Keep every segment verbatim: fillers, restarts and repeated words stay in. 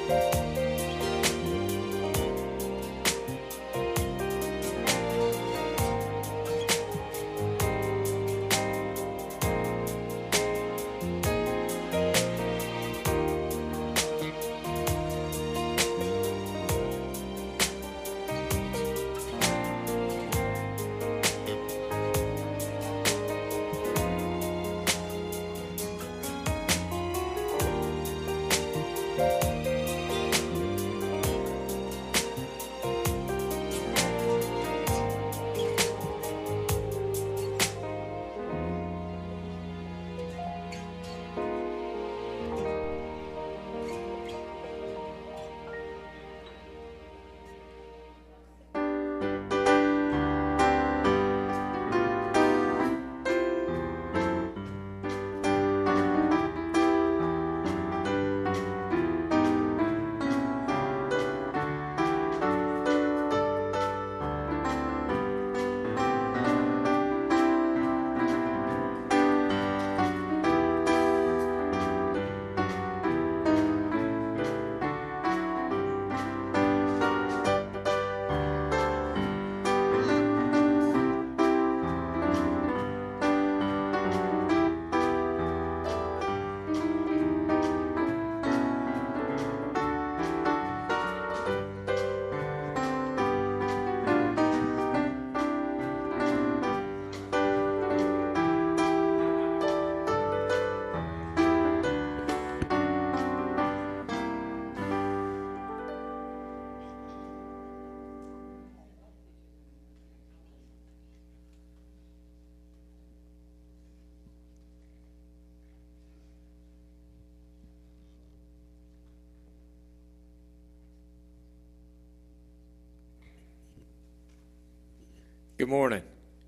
Good morning.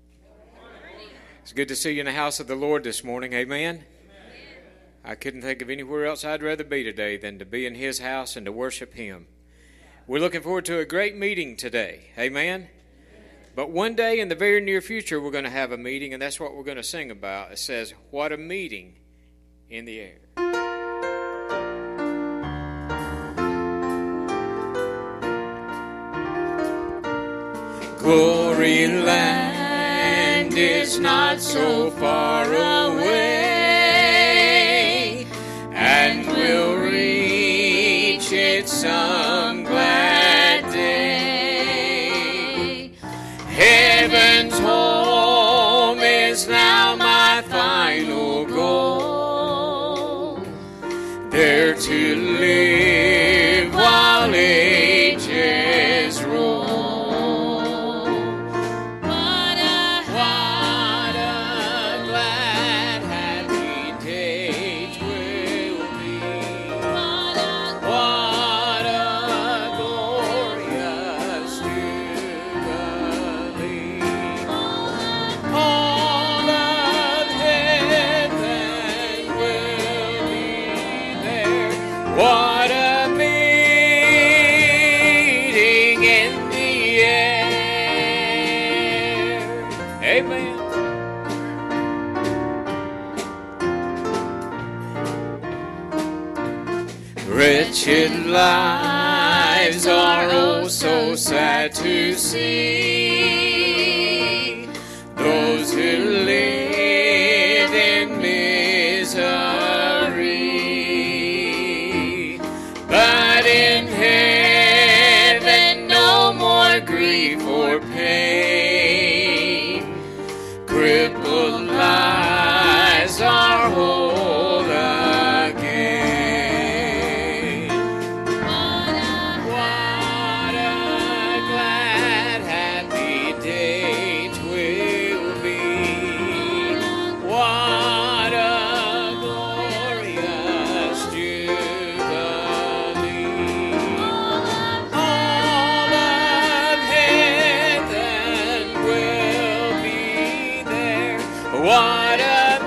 It's good to see you in the house of the Lord this morning. Amen? Amen. I couldn't think of anywhere else I'd rather be today than to be in His house and to worship Him. We're looking forward to a great meeting today. Amen? Amen. But one day in the very near future, we're going to have a meeting, and that's what we're going to sing about. It says, "What a meeting in the air." Glory land is not so far away, and we'll reach it some glad day. Heaven's home is now my final goal, there to live while ages roll. Wretched lives are oh so sad to see, those who live in misery. But in heaven no more grief or pain, crippled lives are whole again. What a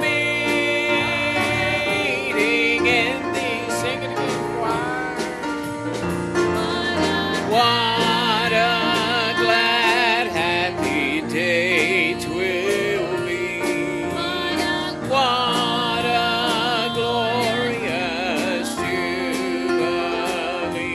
meeting in the singing choir. What a glad happy day 'twill be. What a glorious jubilee.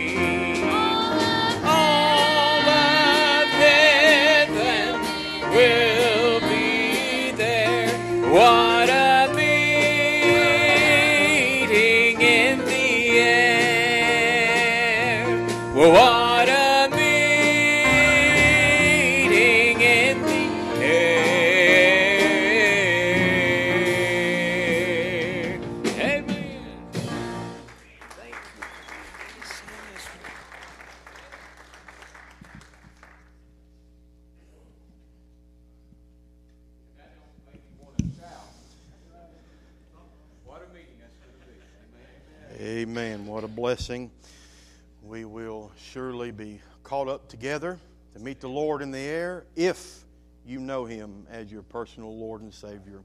Well, what a meeting in the air. Amen. Thank you. What a meeting that's going to be. Amen. What a blessing. We will surely be caught up together to meet the Lord in the air if you know Him as your personal Lord and Savior.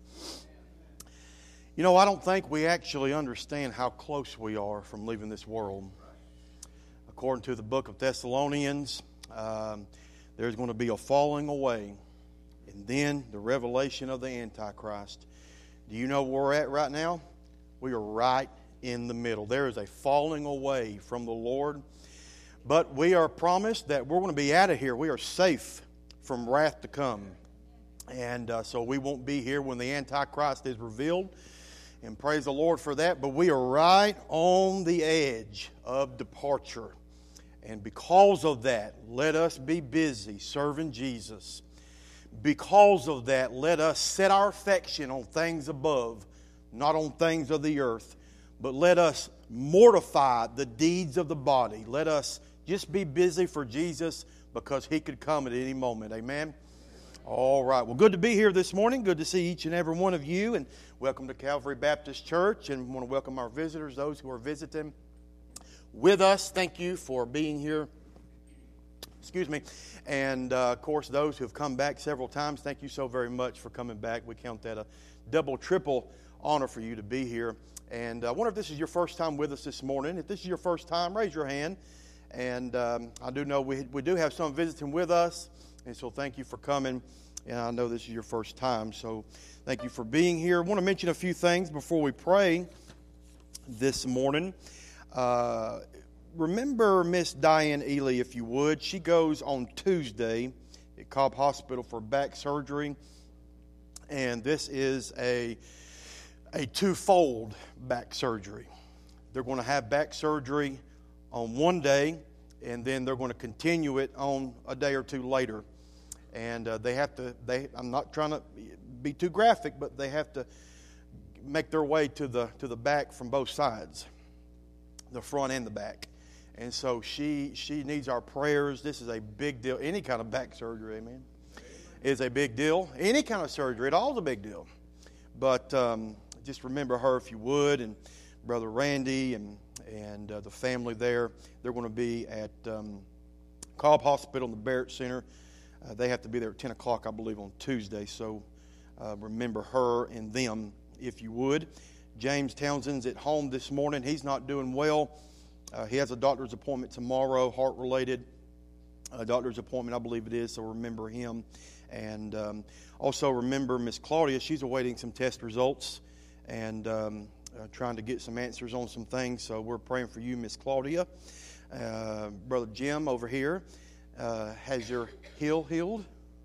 You know, I don't think we actually understand how close we are from leaving this world. According to the book of Thessalonians, um, there's going to be a falling away and then the revelation of the Antichrist. Do you know where we're at right now? We are right in the middle. There is a falling away from the Lord. But we are promised that we're going to be out of here. We are safe from wrath to come. And uh, so we won't be here when the Antichrist is revealed. And praise the Lord for that. But we are right on the edge of departure. And because of that, let us be busy serving Jesus. Because of that, let us set our affection on things above, not on things of the earth. But let us mortify the deeds of the body. Let us just be busy for Jesus because He could come at any moment. Amen? All right. Well, good to be here this morning. Good to see each and every one of you. And welcome to Calvary Baptist Church. And we want to welcome our visitors, those who are visiting with us. Thank you for being here. Excuse me. And, uh, of course, those who have come back several times, thank you so very much for coming back. We count that a double, triple honor for you to be here. And I wonder if this is your first time with us this morning. If this is your first time, raise your hand. And um, I do know we we do have some visiting with us. And so thank you for coming. And I know this is your first time. So thank you for being here. I want to mention a few things before we pray this morning. Uh, remember Miss Diane Ely, if you would. She goes on Tuesday at Cobb Hospital for back surgery. And this is a... a twofold back surgery. They're going to have back surgery on one day, and then they're going to continue it on a day or two later. And uh, they have to, they, I'm not trying to be too graphic, but they have to make their way to the to the back from both sides, the front and the back. And so she she needs our prayers. This is a big deal. Any kind of back surgery, amen, is a big deal. Any kind of surgery, it all is a big deal. But um, just remember her if you would, and Brother Randy and and uh, the family there. They're going to be at um, Cobb Hospital in the Barrett Center. Uh, they have to be there at ten o'clock, I believe, on Tuesday. So uh, remember her and them if you would. James Townsend's at home this morning. He's not doing well. Uh, he has a doctor's appointment tomorrow, heart-related. A doctor's appointment, I believe it is, so remember him. And um, also remember Miss Claudia. She's awaiting some test results and um, uh, trying to get some answers on some things. So we're praying for you, Miss Claudia. Uh, Brother Jim over here uh, has your heel healed.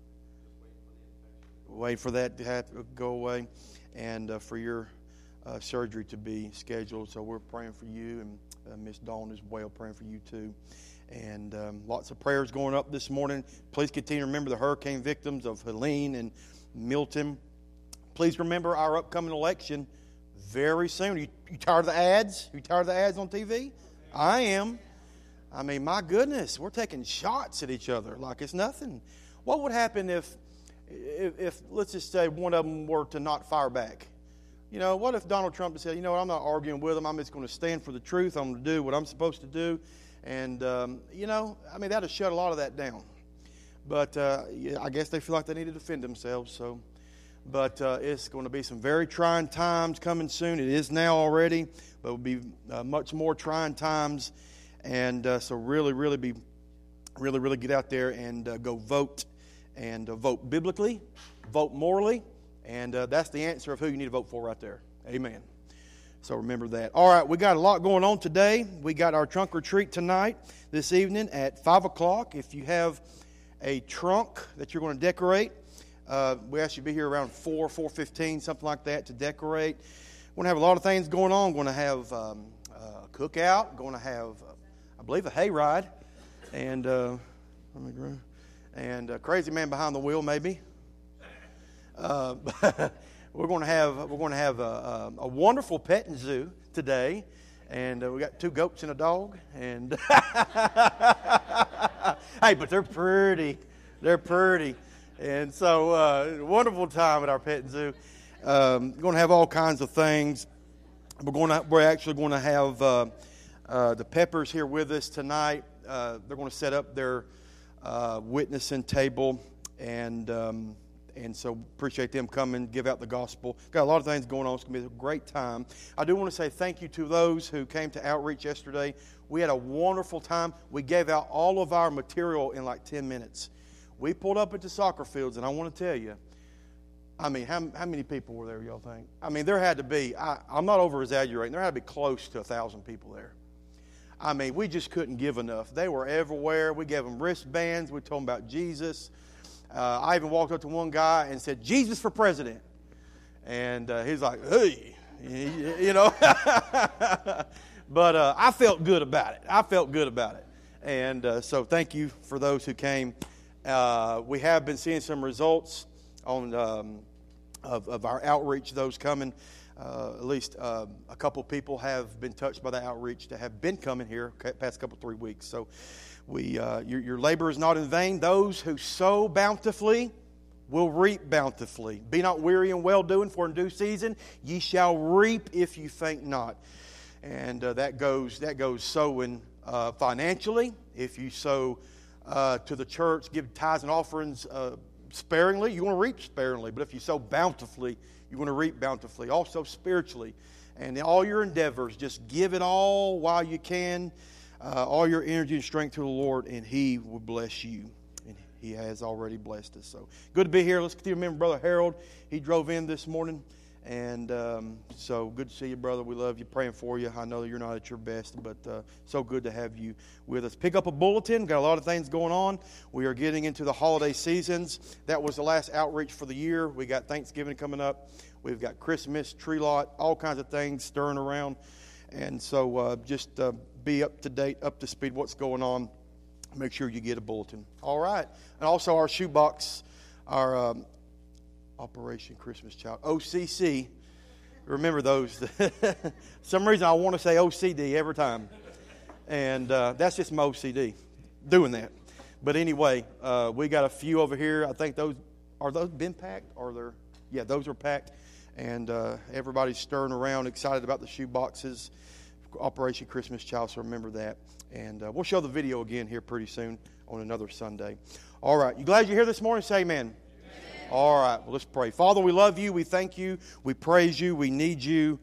Wait for that to have to go away, and uh, for your uh, surgery to be scheduled. So we're praying for you, and uh, Miss Dawn as well, praying for you too. And um, lots of prayers going up this morning. Please continue to remember the hurricane victims of Helene and Milton. Please remember our upcoming election very soon. You, you tired of the ads? You tired of the ads on T V? I am. I mean, my goodness, we're taking shots at each other like it's nothing. What would happen if, if, if let's just say, one of them were to not fire back? You know, what if Donald Trump said, you know what, I'm not arguing with him. I'm just going to stand for the truth. I'm going to do what I'm supposed to do. And, um, you know, I mean, that would shut a lot of that down. But uh, yeah, I guess they feel like they need to defend themselves. So, But uh, it's going to be some very trying times coming soon. It is now already, but it will be uh, much more trying times. And uh, so really, really be, really, really get out there and uh, go vote. And uh, vote biblically, vote morally. And uh, that's the answer of who you need to vote for right there. Amen. So remember that. All right, we got a lot going on today. We got our trunk or treat tonight, this evening at five o'clock. If you have a trunk that you're going to decorate, uh, we ask you to be here around four, four fifteen, something like that, to decorate. We're going to have a lot of things going on. We're going to have um, a cookout. We're going to have, uh, I believe, a hayride. and uh, and uh, crazy man behind the wheel, maybe. Uh, we're going to have we're going to have a, a, a wonderful petting zoo today, and uh, we got two goats and a dog. And hey, but they're pretty, they're pretty, and so uh, wonderful time at our petting zoo. Um, we're going to have all kinds of things. We're going to we're actually going to have uh, uh, the Peppers here with us tonight. Uh, they're going to set up their uh, witnessing table, and um, and so appreciate them coming, give out the gospel. Got a lot of things going on. It's going to be a great time. I do want to say thank you to those who came to outreach yesterday. We had a wonderful time. We gave out all of our material in like ten minutes. We pulled up at the soccer fields, and I want to tell you, I mean, how, how many people were there, y'all think? I mean, there had to be, I, I'm not over-exaggerating, there had to be close to a thousand people there. I mean, we just couldn't give enough. They were everywhere. We gave them wristbands. We told them about Jesus. Uh, I even walked up to one guy and said, "Jesus for president." And uh, he's like, "Hey," you know. But uh, I felt good about it. I felt good about it. And uh, so thank you for those who came. Uh, we have been seeing some results on um, of, of our outreach, those coming. Uh, at least uh, a couple people have been touched by the outreach that have been coming here past couple, three weeks. So we, uh, your, your labor is not in vain. Those who sow bountifully will reap bountifully. Be not weary in well-doing, for in due season ye shall reap if you faint not. And uh, that goes that goes sowing uh, financially. If you sow uh, to the church, give tithes and offerings uh, sparingly, you want to reap sparingly. But if you sow bountifully, you want to reap bountifully. Also spiritually. And in all your endeavors, just give it all while you can, uh, all your energy and strength to the Lord, and He will bless you. And He has already blessed us. So good to be here. Let's continue to remember Brother Harold. He drove in this morning. And um, so good to see you, brother. We love you. Praying for you. I know that you're not at your best, but uh, so good to have you with us. Pick up a bulletin. Got a lot of things going on. We are getting into the holiday seasons. That was the last outreach for the year. We got Thanksgiving coming up. We've got Christmas, tree lot, all kinds of things stirring around. And so uh, just uh, be up to date, up to speed what's going on. Make sure you get a bulletin. All right. And also our shoebox, our... Um, Operation Christmas Child, O C C. Remember those. Some reason I want to say O C D every time. And uh, that's just my O C D doing that. But anyway, uh, we got a few over here. I think those, are those been packed? Or they're, yeah, those are packed. And uh, everybody's stirring around, excited about the shoe boxes. Operation Christmas Child, so remember that. And uh, we'll show the video again here pretty soon on another Sunday. All right, you glad you're here this morning? Say amen. All right, well, let's pray. Father, we love you. We thank you. We praise you. We need you.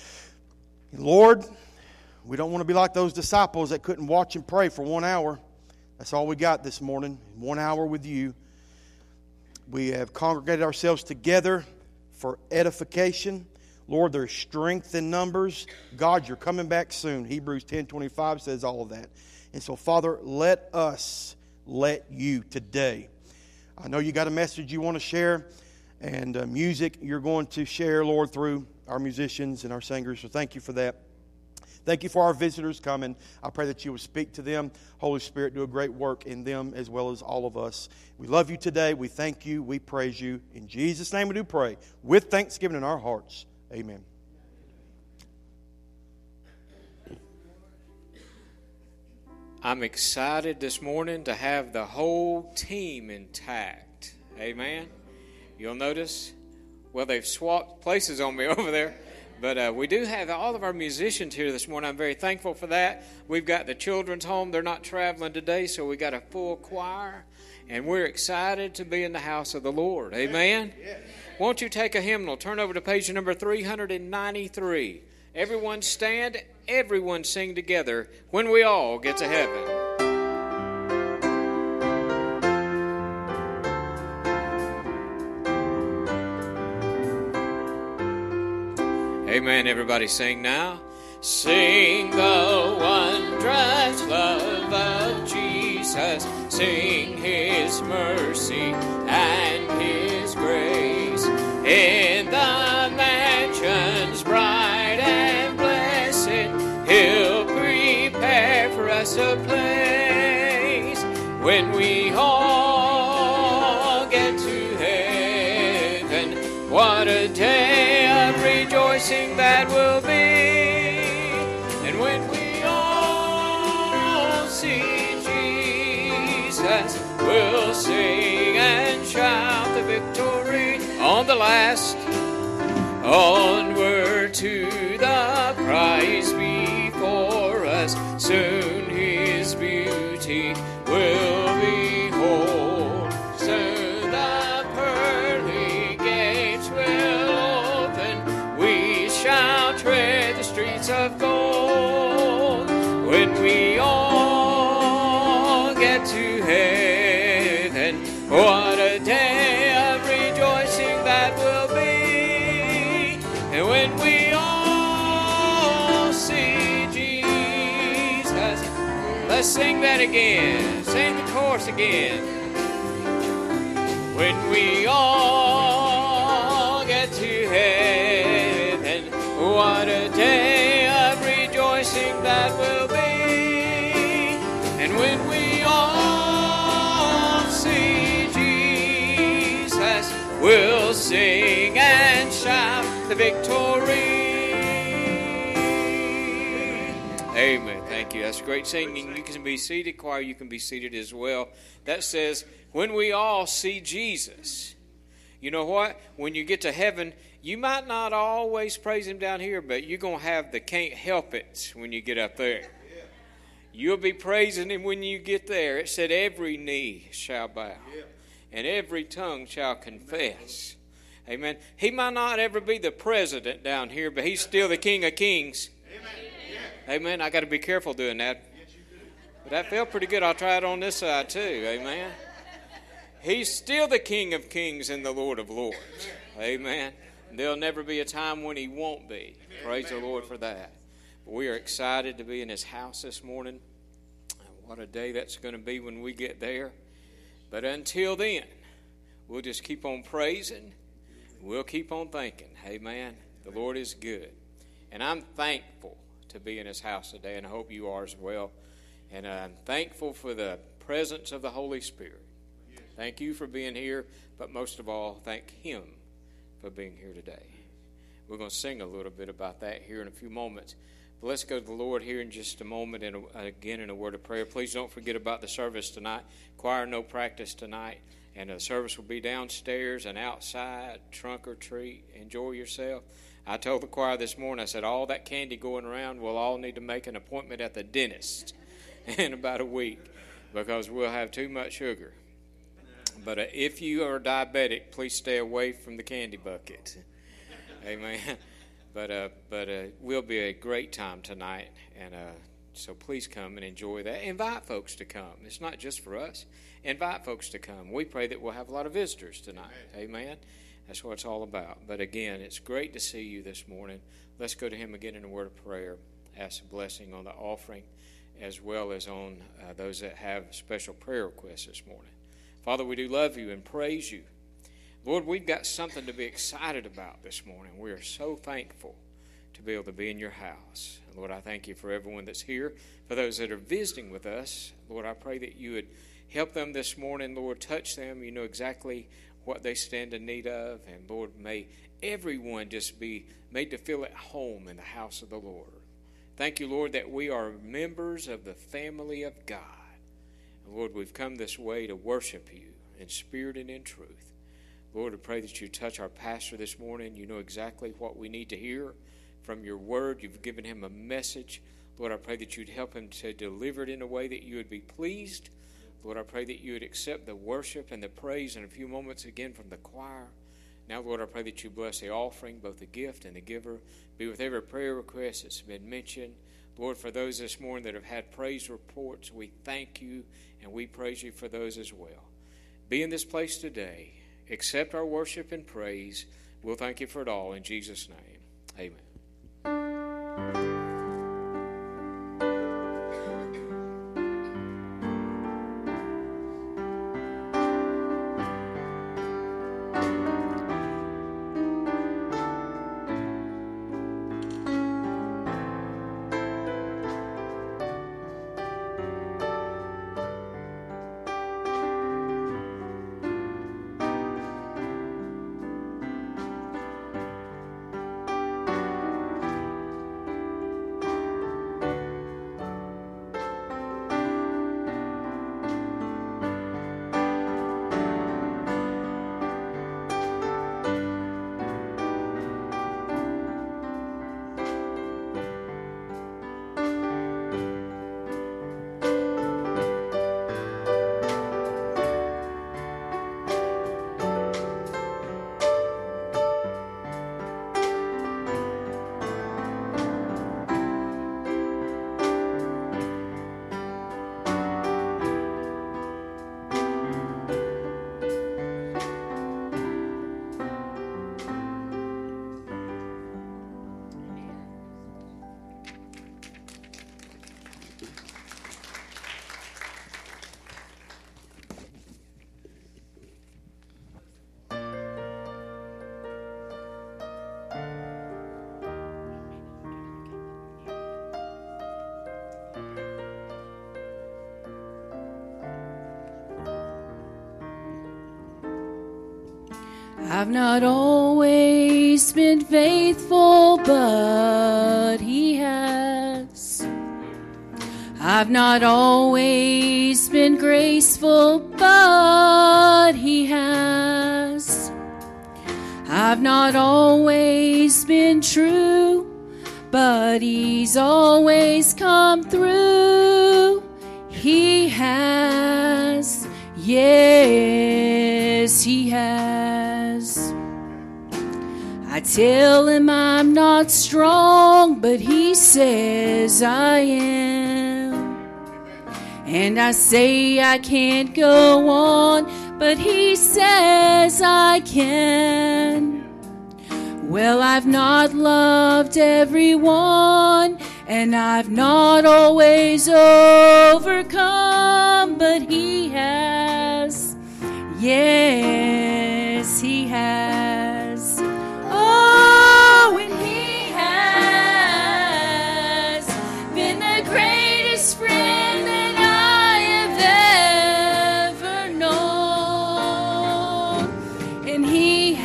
Lord, we don't want to be like those disciples that couldn't watch and pray for one hour. That's all we got this morning, one hour with you. We have congregated ourselves together for edification. Lord, there's strength in numbers. God, you're coming back soon. Hebrews ten twenty-five says all of that. And so, Father, let us let you today. I know you got a message you want to share, and uh, music you're going to share, Lord, through our musicians and our singers. So thank you for that. Thank you for our visitors coming. I pray that you will speak to them. Holy Spirit, do a great work in them as well as all of us. We love you today. We thank you. We praise you. In Jesus' name we do pray, with thanksgiving in our hearts. Amen. I'm excited this morning to have the whole team intact. Amen. You'll notice, well, they've swapped places on me over there. But uh, we do have all of our musicians here this morning. I'm very thankful for that. We've got the children's home. They're not traveling today, so we got a full choir. And we're excited to be in the house of the Lord. Amen. Yes. Won't you take a hymnal? Turn over to page number three ninety-three. Everyone stand, everyone sing together when we all get to heaven. Amen. Everybody sing now. Sing the wondrous love of Jesus. Sing His mercy and His grace. In the mansions bright and blessed, He'll prepare for us a place. when we all get to heaven. What a day of rejoicing that will be. And when we all see Jesus, we'll sing and shout the victory on the last. Onward to the prize before us, soon His beauty will behold. Soon the pearly gates will open, we shall tread the streets of gold. When we all get to heaven, what a day of rejoicing that will be. And when we all see Jesus, let's sing that again. Sing the chorus again. When we all get to heaven, what a day of rejoicing that will be. And when we all see Jesus, we'll sing and shout the victory. Amen. Thank you. That's great singing. You can be seated. Choir, you can be seated as well. That says, when we all see Jesus. You know what? When you get to heaven, you might not always praise Him down here, but you're going to have the can't help it when you get up there. You'll be praising Him when you get there. It said every knee shall bow and every tongue shall confess. Amen. He might not ever be the president down here, but He's still the King of Kings. Amen. Amen. I got to be careful doing that. But that felt pretty good. I'll try it on this side too. Amen. He's still the King of Kings and the Lord of Lords. Amen. There'll never be a time when He won't be. Praise the Lord for that. But we are excited to be in His house this morning. What a day that's going to be when we get there. But until then, we'll just keep on praising. We'll keep on thinking. Amen. The Lord is good. And I'm thankful to be in His house today, and I hope you are as well. And I'm thankful for the presence of the Holy Spirit. Thank you for being here, but most of all, thank Him for being here today. We're going to sing a little bit about that here in a few moments. But let's go to the Lord here in just a moment, and again in a word of prayer. Please don't forget about the service tonight. Choir, no practice tonight. And the service will be downstairs and outside, trunk or treat. Enjoy yourself. I told the choir this morning, I said, all that candy going around, we'll all need to make an appointment at the dentist in about a week because we'll have too much sugar. But uh, if you are diabetic, please stay away from the candy bucket. Amen. But uh, but uh, will be a great time tonight, and uh, so please come and enjoy that. Invite folks to come. It's not just for us. Invite folks to come. We pray that we'll have a lot of visitors tonight. Amen. Amen. That's what it's all about. But again, it's great to see you this morning. Let's go to Him again in a word of prayer. Ask a blessing on the offering as well as on uh, those that have special prayer requests this morning. Father, we do love You and praise You. Lord, we've got something to be excited about this morning. We are so thankful to be able to be in Your house. Lord, I thank You for everyone that's here. For those that are visiting with us, Lord, I pray that You would help them this morning. Lord, touch them. You know exactly what they stand in need of. And Lord, may everyone just be made to feel at home in the house of the Lord. Thank You, Lord, that we are members of the family of God. And Lord, we've come this way to worship You in spirit and in truth. Lord, I pray that You touch our pastor this morning. You know exactly what we need to hear from Your word. You've given him a message. Lord, I pray that You'd help him to deliver it in a way that You would be pleased. Lord, I pray that You would accept the worship and the praise in a few moments again from the choir. Now, Lord, I pray that You bless the offering, both the gift and the giver. Be with every prayer request that's been mentioned. Lord, for those this morning that have had praise reports, we thank You and we praise You for those as well. Be in this place today. Accept our worship and praise. We'll thank You for it all in Jesus' name. Amen. I've not always been faithful, but He has. I've not always been graceful, but He has. I've not always been true, but He's always come through. He has, yes, He has. I tell Him I'm not strong, but He says I am. And I say I can't go on, but He says I can. Well, I've not loved everyone, and I've not always overcome, but He has. Yes, He has. Oh, and He has been the greatest friend that I have ever known. And He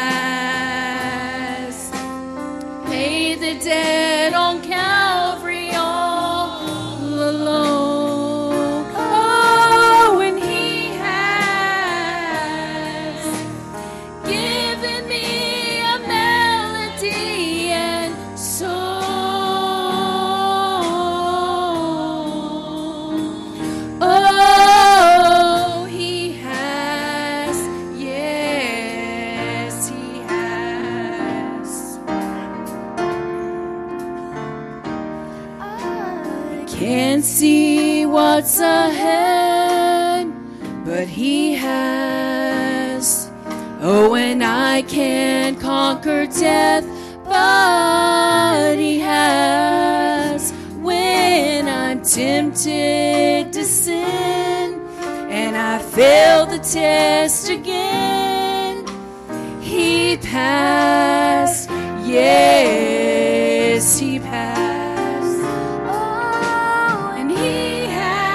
has paid the debt on Calvary all alone. Oh, and He has given me a melody and song. Oh, He has, yes, He has. I can't see what's ahead, but He has. Oh, and I can't conquer death, but He has. When I'm tempted to sin and I fail the test again, He passed, yes, He passed. Oh, and He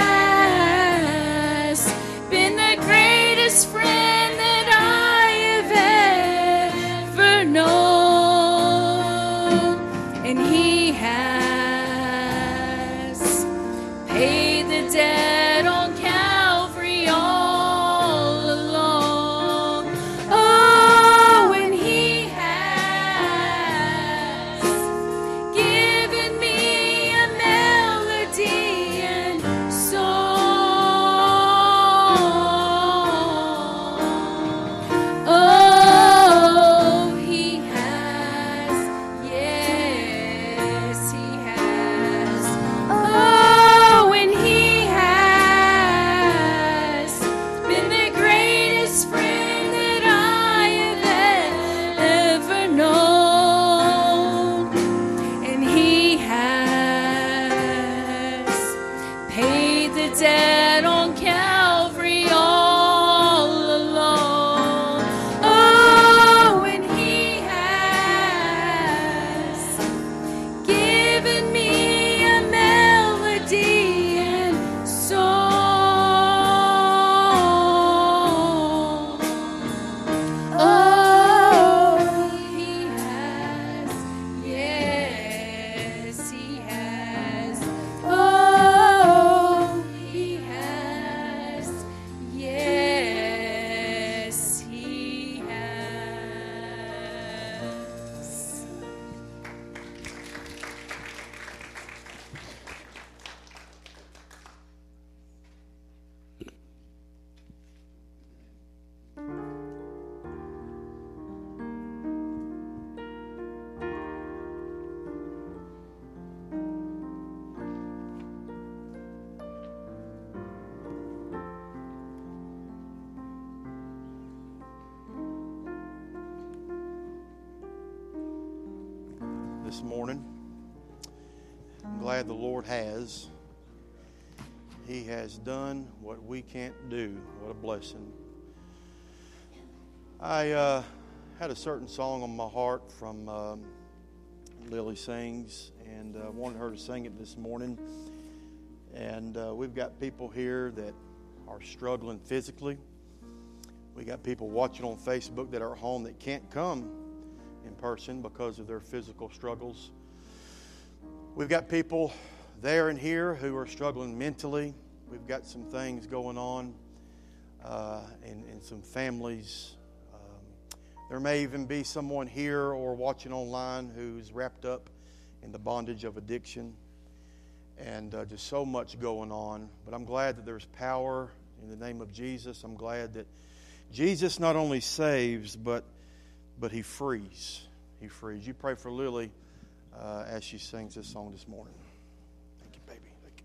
has been the greatest friend that I have ever known. And He has paid the debt on Calvary all along. Oh, and He has given me a melody and song. Oh, He has, yes, He has. Oh, and He has been the greatest friend that I have ever known. And He has paid the debt on Calvary all along. Oh, and He has given me a melody and song. Oh, He has, yes, He has. Oh, He has, yes, He has. This morning, I'm glad the Lord has. He has done what we can't do. What a blessing. I uh, had a certain song on my heart from um, Lily Sings, and I uh, wanted her to sing it this morning. And uh, we've got people here that are struggling physically. We got people watching on Facebook that are at home that can't come in person because of their physical struggles. We've got people there and here who are struggling mentally. We've got some things going on uh, in, in some families. Um, there may even be someone here or watching online who's wrapped up in the bondage of addiction. And uh, just so much going on. But I'm glad that there's power in the name of Jesus. I'm glad that Jesus not only saves, but but He frees. He frees. You pray for Lily uh, as she sings this song this morning. Thank you, baby. Thank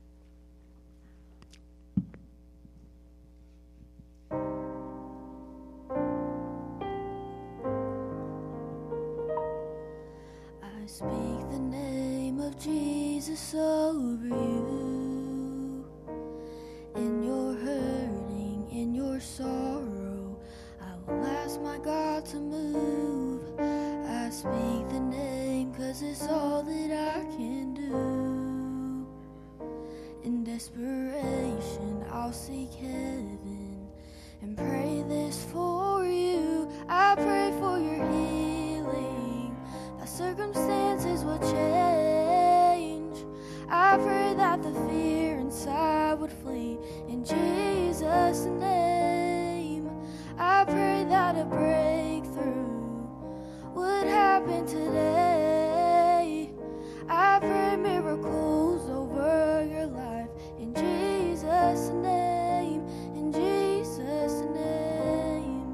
you. I speak the name of Jesus over you. In your hurting, in your sorrow, I will ask my God to move. I speak the name 'cause it's all that I can do. In desperation, I'll seek heaven and pray this for you. I pray for your healing, that circumstances will change. I pray that the fear inside would flee in Jesus' name. I pray that a breakthrough would happen today. I pray miracles over your life in Jesus' name, in Jesus' name.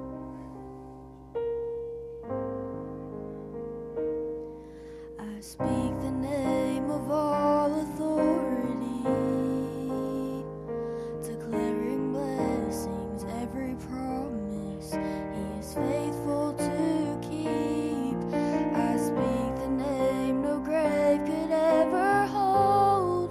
I speak the name of all authority, declaring blessings, every promise He is faithful to keep. I speak the name no grave could ever hold.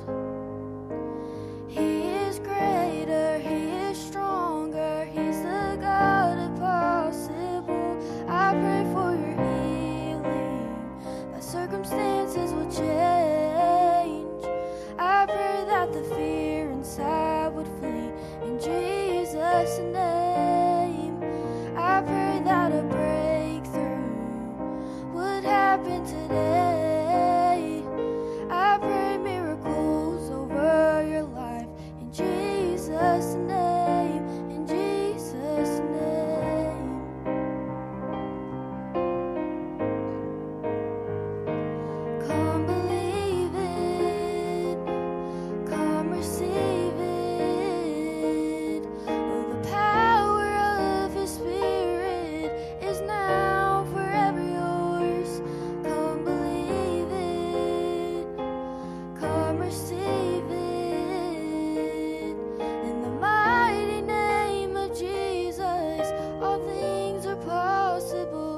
He is greater, He is stronger, He's the God of possible. I pray for your healing, that circumstances will change. I pray that the fear inside would flee in Jesus' name. I pray that a breakthrough would happen today. I pray miracles over your life in Jesus' name, in Jesus' name. Come believe it, come receive it. Oh, the power of His Spirit is now forever yours. Come believe it, come receive it. In the mighty name of Jesus, all things are possible.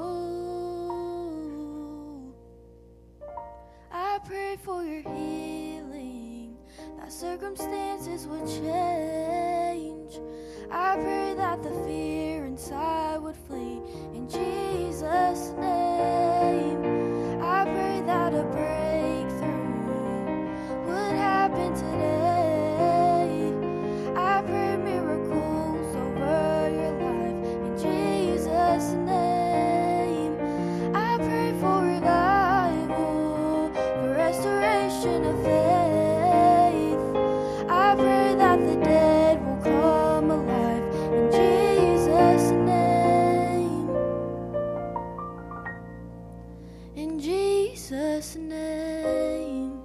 I pray for your healing, that circumstances would change. I pray that the fear inside would flee in Jesus' name. I pray that a breakthrough would happen today. I pray miracles over your life in Jesus' name. I pray for revival, for restoration of faith. I pray that the dead will come alive in Jesus' name. In Jesus' name.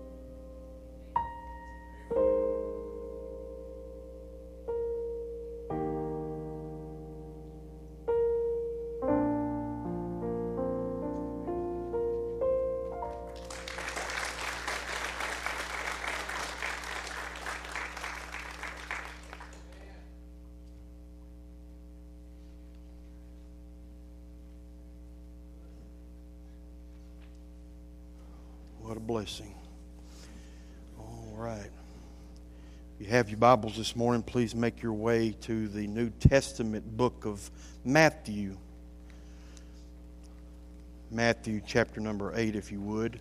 What a blessing. All right. If you have your Bibles this morning, please make your way to the New Testament book of Matthew. Matthew chapter number eight, if you would.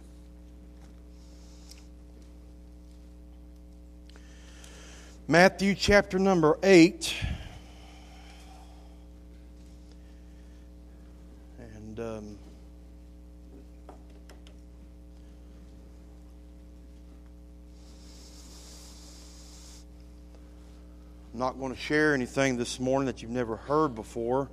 Matthew chapter number eight. I'm not going to share anything this morning that you've never heard before.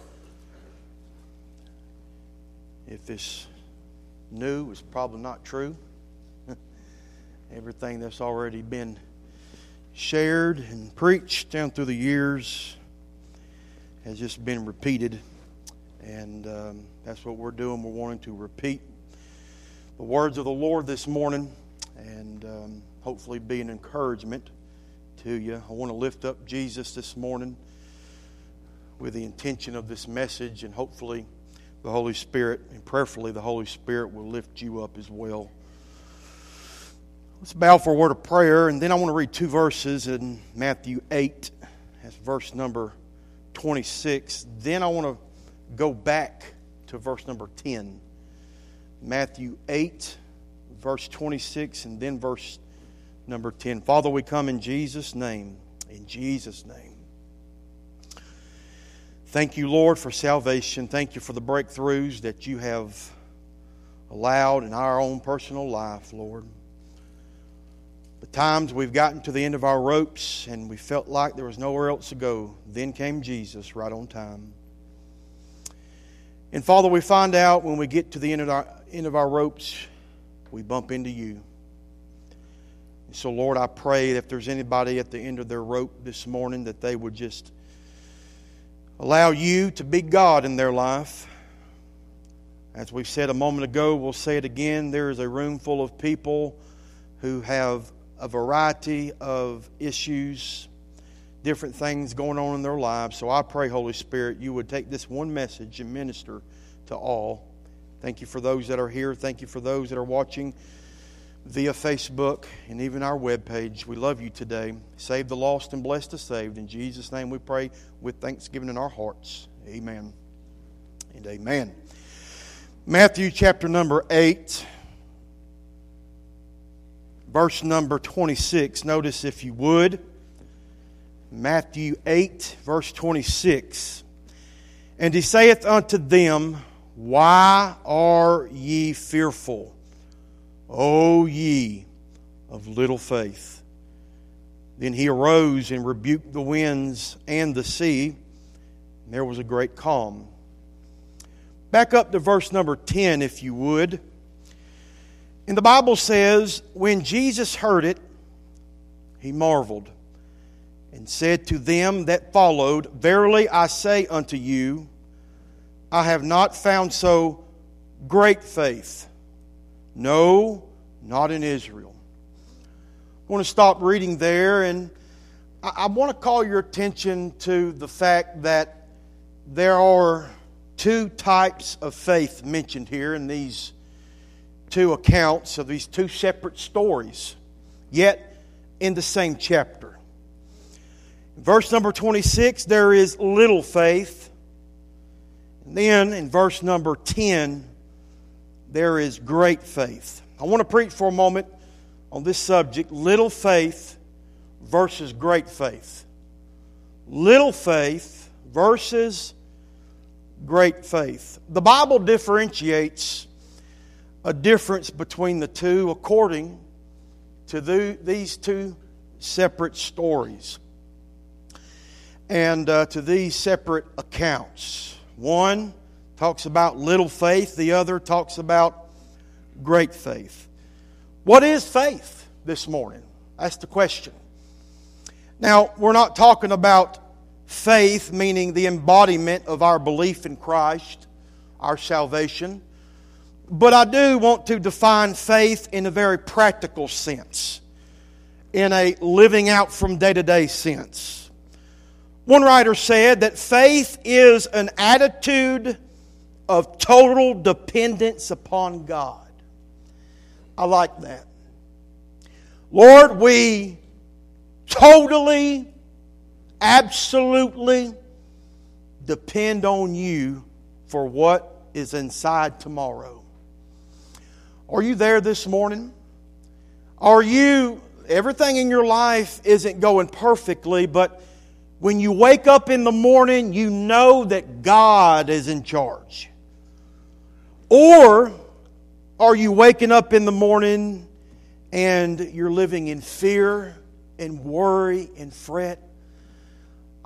If it's new, it's probably not true. Everything that's already been shared and preached down through the years has just been repeated. And um, that's what we're doing. We're wanting to repeat the words of the Lord this morning and um, hopefully be an encouragement to you. I want to lift up Jesus this morning with the intention of this message, and hopefully the Holy Spirit, and prayerfully the Holy Spirit, will lift you up as well. Let's bow for a word of prayer, and then I want to read two verses in Matthew eight. That's verse number twenty-six. Then I want to go back to verse number ten. Matthew eight, verse twenty-six, and then verse number ten. Father, we come in Jesus' name. In Jesus' name. Thank you, Lord, for salvation. Thank you for the breakthroughs that you have allowed in our own personal life, Lord. The times we've gotten to the end of our ropes and we felt like there was nowhere else to go, then came Jesus right on time. And Father, we find out when we get to the end of our, end of our ropes, we bump into you. And so, Lord, I pray that if there's anybody at the end of their rope this morning, that they would just allow you to be God in their life. As we've said a moment ago, we'll say it again. There is a room full of people who have a variety of issues, different things going on in their lives. So I pray, Holy Spirit, you would take this one message and minister to all. Thank you for those that are here. Thank you for those that are watching via Facebook and even our webpage. We love you today. Save the lost and bless the saved. In Jesus' name we pray with thanksgiving in our hearts. Amen and amen. Matthew chapter number eight, verse number twenty-six. Notice, if you would, Matthew eight, verse twenty-six. And he saith unto them, Why are ye fearful, O ye of little faith? Then he arose and rebuked the winds and the sea, and there was a great calm. Back up to verse number ten, if you would. And the Bible says, when Jesus heard it, he marveled, and said to them that followed, Verily I say unto you, I have not found so great faith, no, not in Israel. I want to stop reading there, and I, I want to call your attention to the fact that there are two types of faith mentioned here in these two accounts of these two separate stories, yet in the same chapter. In verse number twenty-six, there is little faith. And then in verse number ten, there is great faith. I want to preach for a moment on this subject, little faith versus great faith. Little faith versus great faith. The Bible differentiates a difference between the two according to the, these two separate stories and uh, to these separate accounts. One talks about little faith, the other talks about great faith. What is faith this morning? That's the question. Now, we're not talking about faith, meaning the embodiment of our belief in Christ, our salvation. But I do want to define faith in a very practical sense, in a living out from day-to-day sense. One writer said that faith is an attitude of total dependence upon God. I like that. Lord, we totally, absolutely depend on you for what is inside tomorrow. Are you there this morning? Are you, everything in your life isn't going perfectly, but when you wake up in the morning, you know that God is in charge? Or are you waking up in the morning and you're living in fear and worry and fret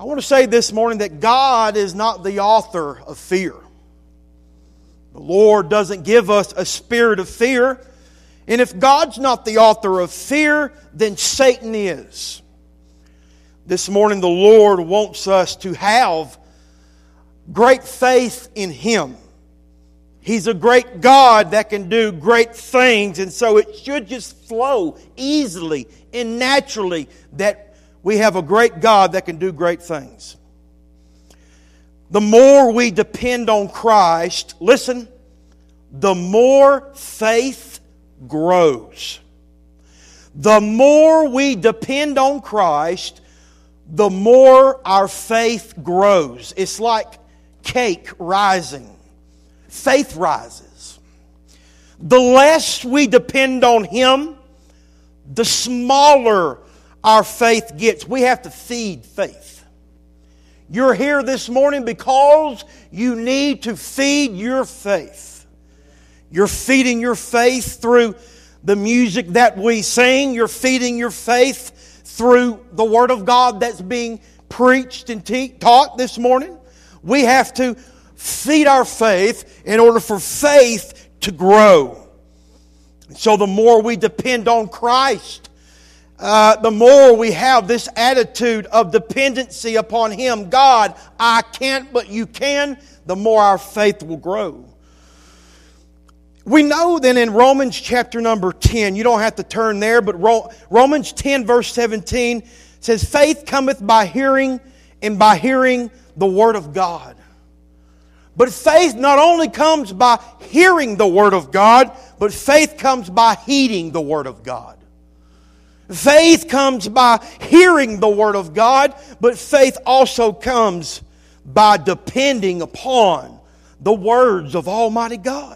I want to say this morning that God is not the author of fear. The Lord doesn't give us a spirit of fear. And if God's not the author of fear, then Satan is. This morning the Lord wants us to have great faith in Him. He's a great God that can do great things, and so it should just flow easily and naturally that we have a great God that can do great things. The more we depend on Christ, listen, the more faith grows. The more we depend on Christ, the more our faith grows. It's like cake rising. Faith rises. The less we depend on Him, the smaller our faith gets. We have to feed faith. You're here this morning because you need to feed your faith. You're feeding your faith through the music that we sing. You're feeding your faith through the Word of God that's being preached and te- taught this morning. We have to feed our faith in order for faith to grow. So the more we depend on Christ, uh, the more we have this attitude of dependency upon Him. God, I can't, but You can. The more our faith will grow. We know that in Romans chapter number ten, you don't have to turn there, but Romans ten verse seventeen says, faith cometh by hearing, and by hearing the Word of God. But faith not only comes by hearing the Word of God, but faith comes by heeding the Word of God. Faith comes by hearing the Word of God, but faith also comes by depending upon the words of Almighty God.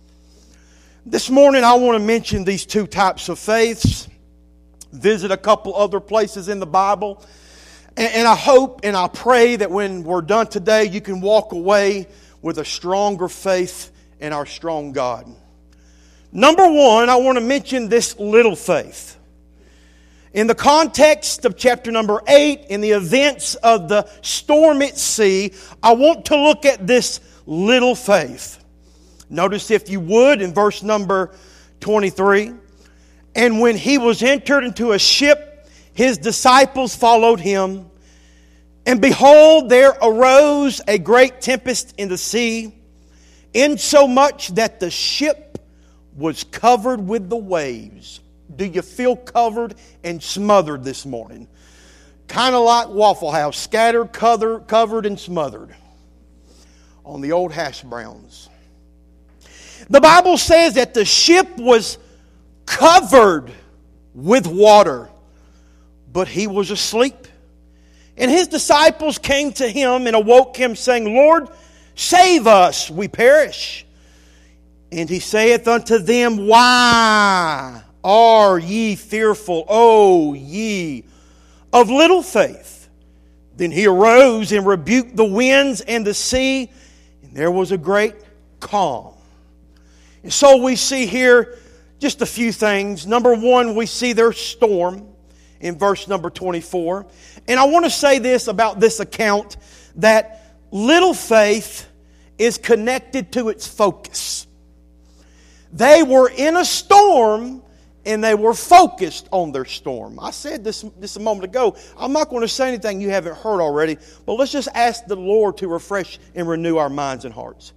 This morning I want to mention these two types of faiths, visit a couple other places in the Bible, and, and I hope and I pray that when we're done today, you can walk away with a stronger faith in our strong God. Number one, I want to mention this little faith. In the context of chapter number eight, in the events of the storm at sea, I want to look at this little faith. Notice, if you would, in verse number twenty-three, and when he was entered into a ship, his disciples followed him. And behold, there arose a great tempest in the sea, insomuch that the ship was covered with the waves. Do you feel covered and smothered this morning? Kind of like Waffle House, scattered, covered, covered and smothered on the old hash browns. The Bible says that the ship was covered with water, but he was asleep. And his disciples came to him and awoke him, saying, Lord, save us, we perish. And he saith unto them, Why are ye fearful, O ye of little faith? Then he arose and rebuked the winds and the sea, and there was a great calm. And so we see here just a few things. Number one, we see their storm in verse number twenty-four. And I want to say this about this account, that little faith is connected to its focus. They were in a storm and they were focused on their storm. I said this just a moment ago. I'm not going to say anything you haven't heard already, but let's just ask the Lord to refresh and renew our minds and hearts.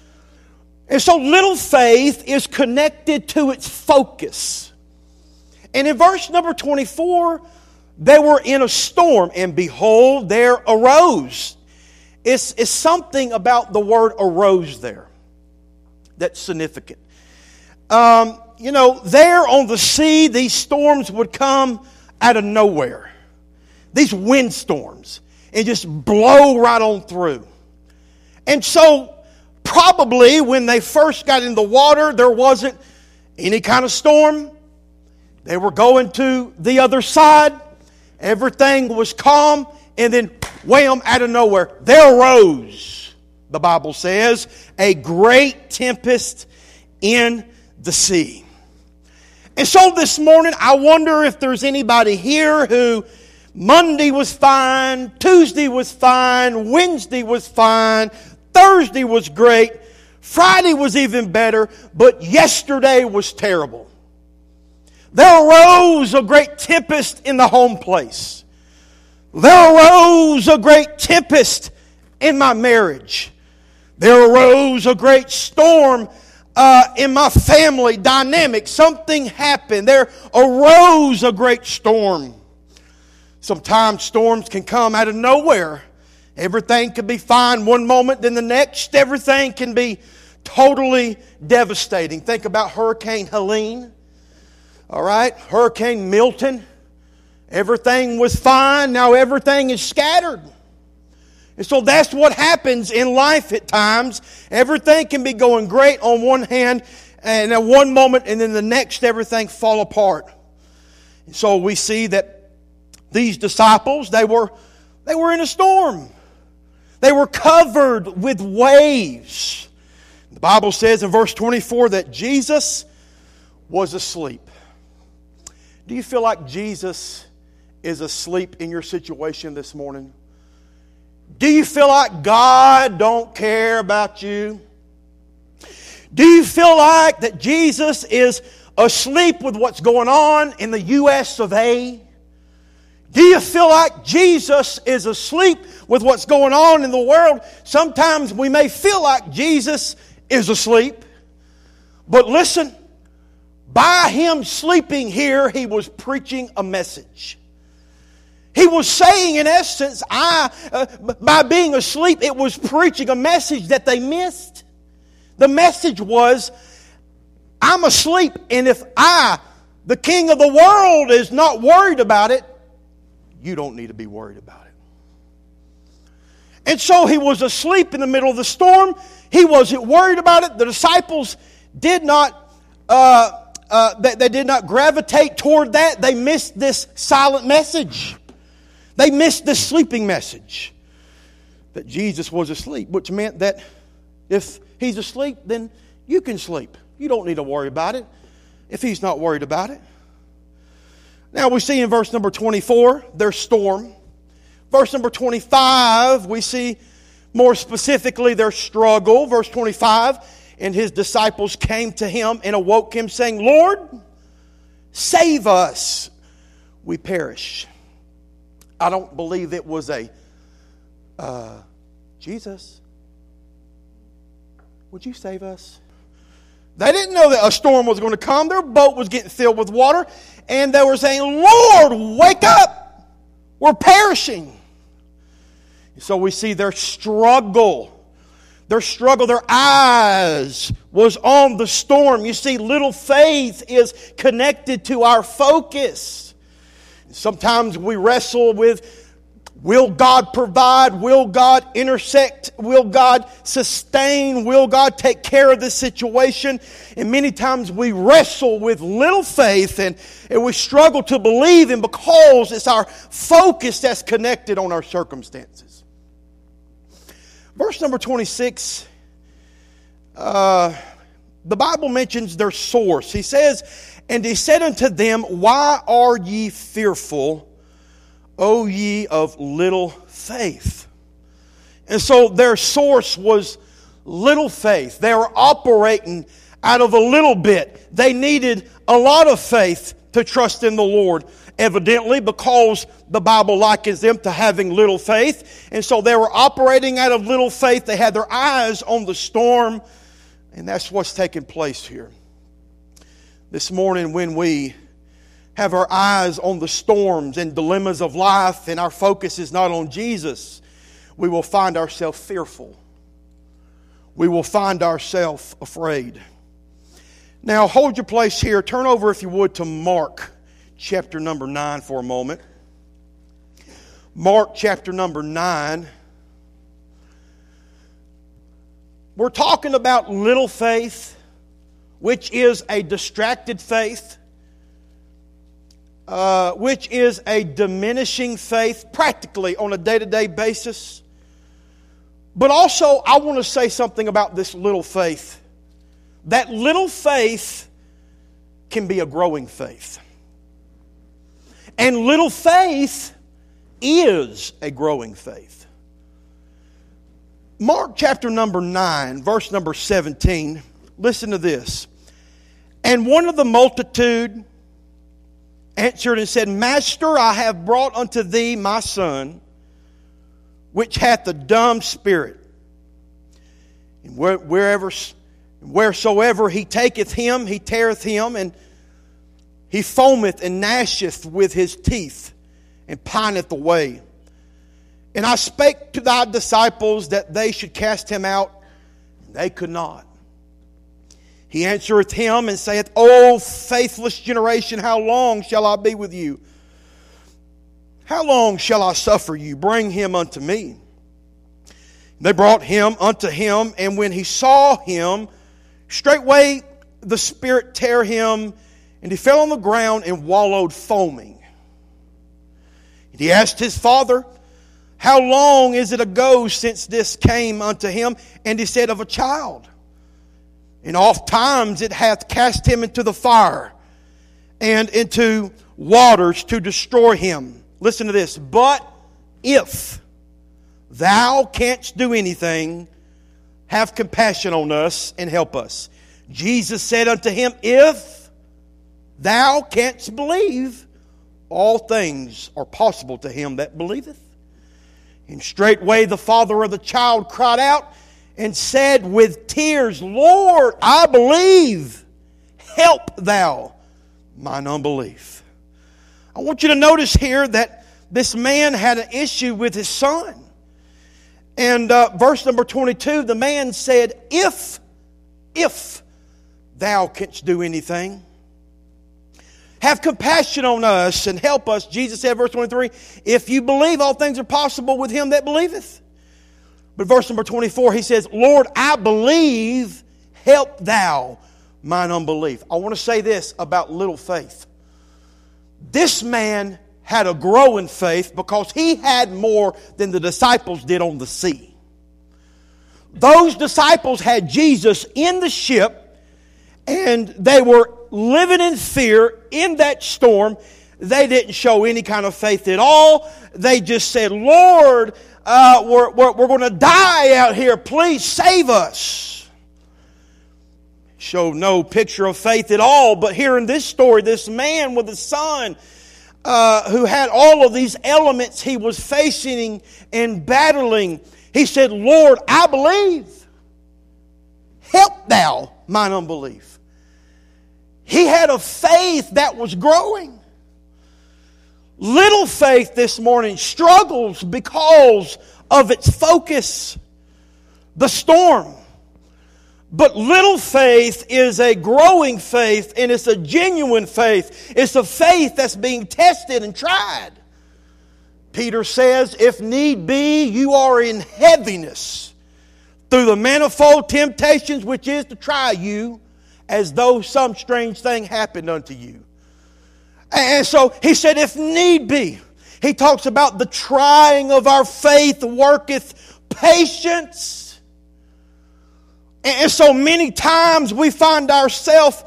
And so little faith is connected to its focus. And in verse number twenty-four, they were in a storm, and behold, there arose. It's, it's something about the word arose there that's significant. Um, you know, there on the sea, these storms would come out of nowhere. These windstorms, and just blow right on through. And so, probably when they first got in the water, there wasn't any kind of storm. They were going to the other side. Everything was calm. And then, wham, out of nowhere, there arose, the Bible says, a great tempest in the sea. And so this morning, I wonder if there's anybody here who Monday was fine. Tuesday was fine. Wednesday was fine. Thursday was great. Friday was even better. But yesterday was terrible. There arose a great tempest in the home place. There arose a great tempest in my marriage. There arose a great storm uh, in my family dynamic. Something happened. There arose a great storm. Sometimes storms can come out of nowhere. Everything can be fine one moment, then the next everything can be totally devastating. Think about Hurricane Helene. All right, Hurricane Milton. Everything was fine. Now everything is scattered. And so that's what happens in life at times. Everything can be going great on one hand, and at one moment, and then the next everything fall apart. And so we see that these disciples, they were, they were in a storm. They were covered with waves. The Bible says in verse twenty-four that Jesus was asleep. Do you feel like Jesus is asleep in your situation this morning? Do you feel like God don't care about you? Do you feel like that Jesus is asleep with what's going on in the U S of A? Do you feel like Jesus is asleep with what's going on in the world? Sometimes we may feel like Jesus is asleep. But listen, by Him sleeping here, He was preaching a message. He was saying, in essence, I, uh, by being asleep, it was preaching a message that they missed. The message was, I'm asleep, and if I, the King of the world, is not worried about it, you don't need to be worried about it. And so He was asleep in the middle of the storm. He wasn't worried about it. The disciples did not, uh, uh, they, they did not gravitate toward that. They missed this silent message. They missed this sleeping message that Jesus was asleep, which meant that if He's asleep, then you can sleep. You don't need to worry about it if He's not worried about it. Now we see in verse number twenty-four, their storm. Verse number twenty-five, we see more specifically their struggle. Verse twenty-five, and His disciples came to Him and awoke Him, saying, Lord, save us, we perish. I don't believe it was a, uh, Jesus, would you save us? They didn't know that a storm was going to come. Their boat was getting filled with water. And they were saying, Lord, wake up. We're perishing. So we see their struggle. Their struggle, their eyes was on the storm. You see, little faith is connected to our focus. Sometimes we wrestle with, will God provide? Will God intersect? Will God sustain? Will God take care of this situation? And many times we wrestle with little faith and, and we struggle to believe, and because it's our focus that's connected on our circumstances. Verse number twenty-six, uh, the Bible mentions their source. He says, and He said unto them, why are ye fearful, O ye of little faith? And so their source was little faith. They were operating out of a little bit. They needed a lot of faith to trust in the Lord, evidently, because the Bible likens them to having little faith. And so they were operating out of little faith. They had their eyes on the storm, and that's what's taking place here. This morning, when we have our eyes on the storms and dilemmas of life and our focus is not on Jesus, we will find ourselves fearful. We will find ourselves afraid. Now, hold your place here. Turn over, if you would, to Mark chapter number nine for a moment. Mark chapter number nine. We're talking about little faith, which is a distracted faith, uh, which is a diminishing faith practically on a day-to-day basis. But also, I want to say something about this little faith. That little faith can be a growing faith. And little faith is a growing faith. Mark chapter number nine, verse number seventeen. Listen to this. And one of the multitude answered and said, Master, I have brought unto thee my son, which hath a dumb spirit. And wherever, wheresoever he taketh him, he teareth him, and he foameth and gnasheth with his teeth, and pineth away. And I spake to thy disciples that they should cast him out, and they could not. He answereth him and saith, O faithless generation, how long shall I be with you? How long shall I suffer you? Bring him unto me. They brought him unto him, and when he saw him, straightway the spirit tear him, and he fell on the ground and wallowed foaming. And he asked his father, How long is it ago since this came unto him? And he said, Of a child. And oft times it hath cast him into the fire and into waters to destroy him. Listen to this. But if thou canst do anything, have compassion on us and help us. Jesus said unto him, If thou canst believe, all things are possible to him that believeth. And straightway the father of the child cried out and said with tears, Lord, I believe. Help thou mine unbelief. I want you to notice here that this man had an issue with his son. And uh, verse number twenty-two, the man said, If, if thou canst do anything, have compassion on us and help us. Jesus said, verse twenty-three, if you believe, all things are possible with him that believeth. But verse number twenty-four, he says, Lord, I believe, help thou mine unbelief. I want to say this about little faith. This man had a growing faith because he had more than the disciples did on the sea. Those disciples had Jesus in the ship, and they were living in fear in that storm. They didn't show any kind of faith at all. They just said, Lord, uh, we're, we're, we're going to die out here. Please save us. Showed no picture of faith at all. But here in this story, this man with a son uh, who had all of these elements he was facing and battling, he said, Lord, I believe. Help thou mine unbelief. He had a faith that was growing. Little faith this morning struggles because of its focus, the storm. But little faith is a growing faith, and it's a genuine faith. It's a faith that's being tested and tried. Peter says, if need be, you are in heaviness through the manifold temptations which is to try you, as though some strange thing happened unto you. And so he said, if need be. He talks about the trying of our faith worketh patience. And so many times we find ourselves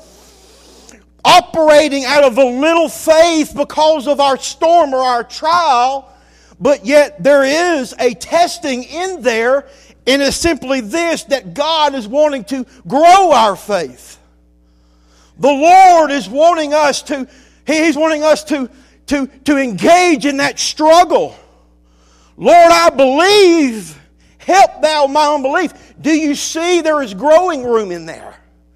operating out of a little faith because of our storm or our trial. But yet there is a testing in there. And it's simply this, that God is wanting to grow our faith. The Lord is wanting us to, He's wanting us to, to, to engage in that struggle. Lord, I believe. Help thou my unbelief. Do you see there is growing room in there?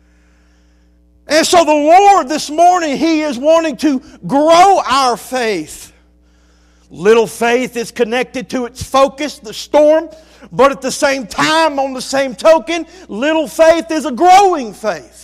And so the Lord this morning, He is wanting to grow our faith. Little faith is connected to its focus, the storm. But at the same time, on the same token, little faith is a growing faith.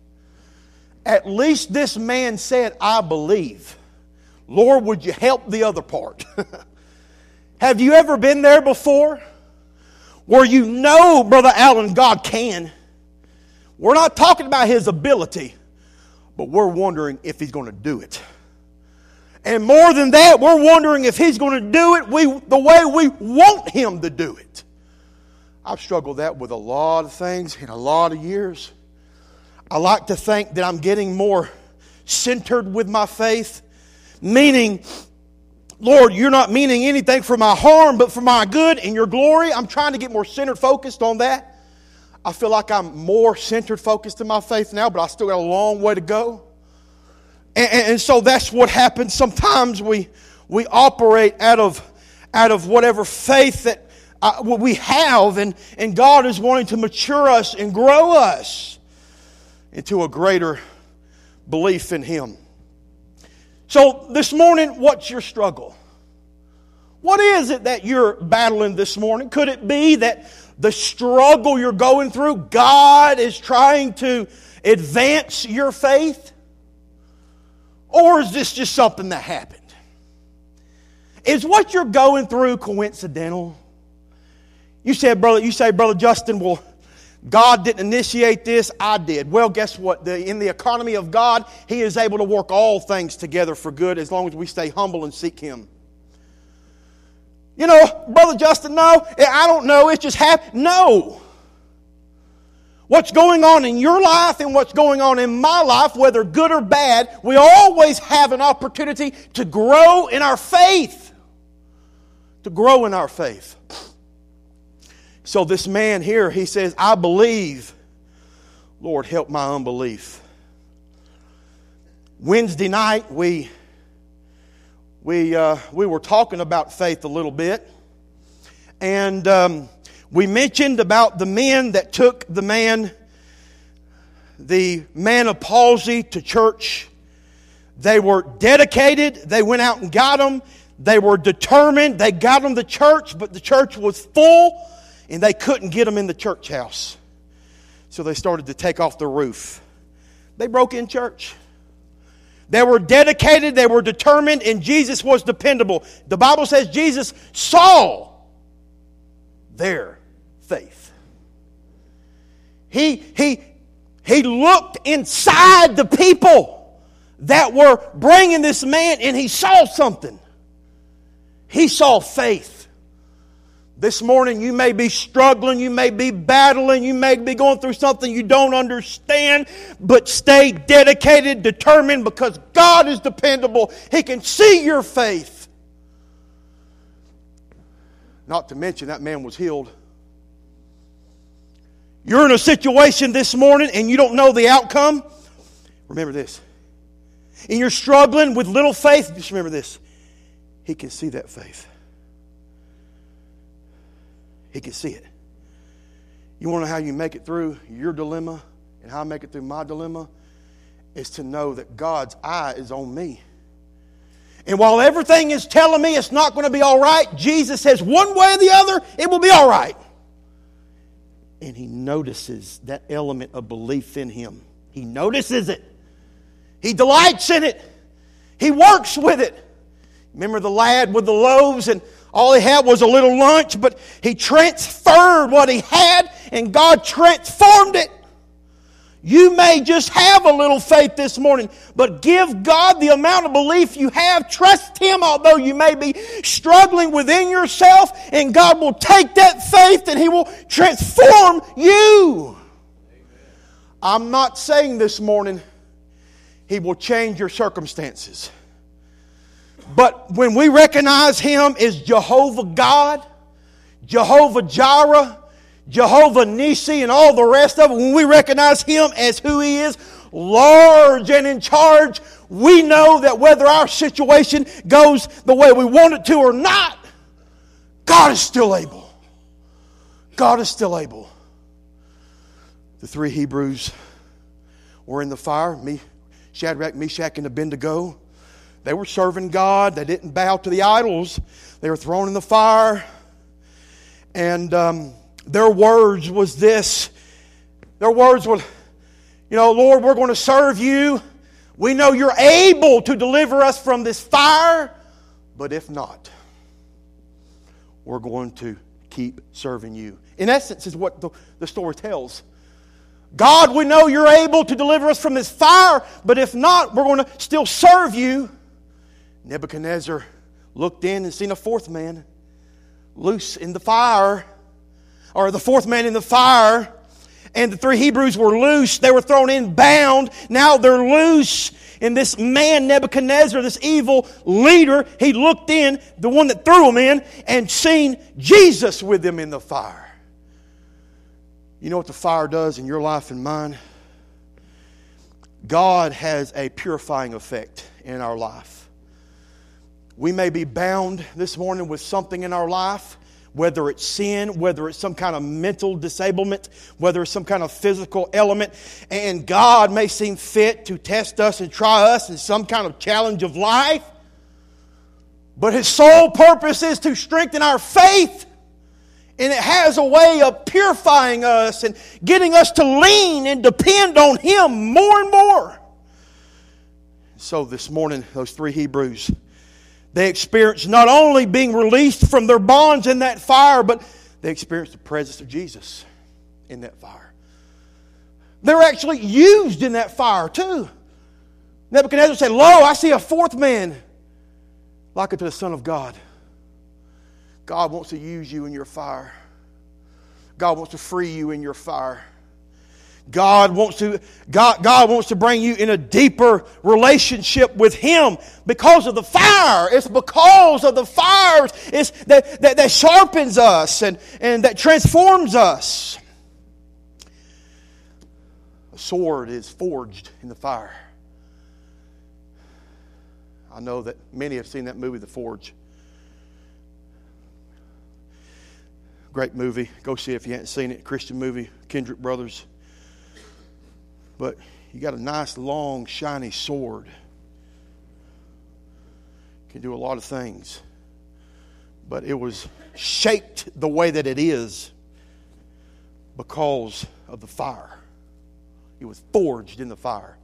At least this man said, I believe. Lord, would you help the other part? Have you ever been there before? Where you know, Brother Allen, God can. We're not talking about His ability, but we're wondering if He's going to do it. And more than that, we're wondering if He's going to do it we, the way we want Him to do it. I've struggled that with a lot of things in a lot of years. I like to think that I'm getting more centered with my faith, meaning Lord, you're not meaning anything for my harm, but for my good and your glory. I'm trying to get more centered focused on that. I feel like I'm more centered focused in my faith now, but I still got a long way to go. And, and, and so that's what happens. Sometimes we we operate out of out of whatever faith that uh, we have, and, and God is wanting to mature us and grow us into a greater belief in Him. So this morning, what's your struggle? What is it that you're battling this morning? Could it be that the struggle you're going through, God is trying to advance your faith? Or is this just something that happened? Is what you're going through coincidental? You said, brother, you say, Brother Justin, well, God didn't initiate this, I did. Well, guess what? The, in the economy of God, He is able to work all things together for good as long as we stay humble and seek Him. You know, Brother Justin, no, I don't know, it just happened. No. What's going on in your life and what's going on in my life, whether good or bad, we always have an opportunity to grow in our faith. To grow in our faith. So this man here, he says, I believe. Lord, help my unbelief. Wednesday night, we we uh, we were talking about faith a little bit. And um, we mentioned about the men that took the man, the man of palsy, to church. They were dedicated. They went out and got him. They were determined. They got him to church, but the church was full. And they couldn't get them in the church house. So they started to take off the roof. They broke in church. They were dedicated, they were determined, and Jesus was dependable. The Bible says Jesus saw their faith. He, he, he looked inside the people that were bringing this man, and He saw something. He saw faith. This morning you may be struggling, you may be battling, you may be going through something you don't understand, but stay dedicated, determined, because God is dependable. He can see your faith. Not to mention that man was healed. You're in a situation this morning and you don't know the outcome. Remember this. And you're struggling with little faith. Just remember this. He can see that faith. He can see it. You want to know how you make it through your dilemma and how I make it through my dilemma? Is to know that God's eye is on me. And while everything is telling me it's not going to be all right, Jesus says one way or the other, it will be all right. And He notices that element of belief in Him. He notices it. He delights in it. He works with it. Remember the lad with the loaves, and all he had was a little lunch, but he transferred what he had and God transformed it. You may just have a little faith this morning, but give God the amount of belief you have. Trust Him, although you may be struggling within yourself, and God will take that faith and He will transform you. Amen. I'm not saying this morning He will change your circumstances. But when we recognize Him as Jehovah God, Jehovah Jireh, Jehovah Nissi, and all the rest of it, when we recognize Him as who He is, large and in charge, we know that whether our situation goes the way we want it to or not, God is still able. God is still able. The three Hebrews were in the fire, me, Shadrach, Meshach, and Abednego. They were serving God. They didn't bow to the idols. They were thrown in the fire. And um, their words was this. Their words were, you know, Lord, we're going to serve You. We know You're able to deliver us from this fire. But if not, we're going to keep serving You. In essence, is what the, the story tells. God, we know You're able to deliver us from this fire. But if not, we're going to still serve You. Nebuchadnezzar looked in and seen a fourth man loose in the fire, or the fourth man in the fire, and the three Hebrews were loose. They were thrown in bound. Now they're loose. And this man, Nebuchadnezzar, this evil leader, he looked in, the one that threw them in, and seen Jesus with them in the fire. You know what the fire does in your life and mine? God has a purifying effect in our life. We may be bound this morning with something in our life, whether it's sin, whether it's some kind of mental disablement, whether it's some kind of physical element, and God may seem fit to test us and try us in some kind of challenge of life, but His sole purpose is to strengthen our faith, and it has a way of purifying us and getting us to lean and depend on Him more and more. So this morning, those three Hebrews, they experienced not only being released from their bonds in that fire, but they experienced the presence of Jesus in that fire. They were actually used in that fire too. Nebuchadnezzar said, "Lo, I see a fourth man like unto the Son of God." God wants to use you in your fire. God wants to free you in your fire. God wants to God, God wants to bring you in a deeper relationship with Him because of the fire. It's because of the fires it's that, that, that sharpens us and, and that transforms us. A sword is forged in the fire. I know that many have seen that movie, The Forge. Great movie. Go see it if you haven't seen it. Christian movie, Kendrick Brothers. But you got a nice, long, shiny sword. Can do a lot of things. But it was shaped the way that it is because of the fire. It was forged in the fire.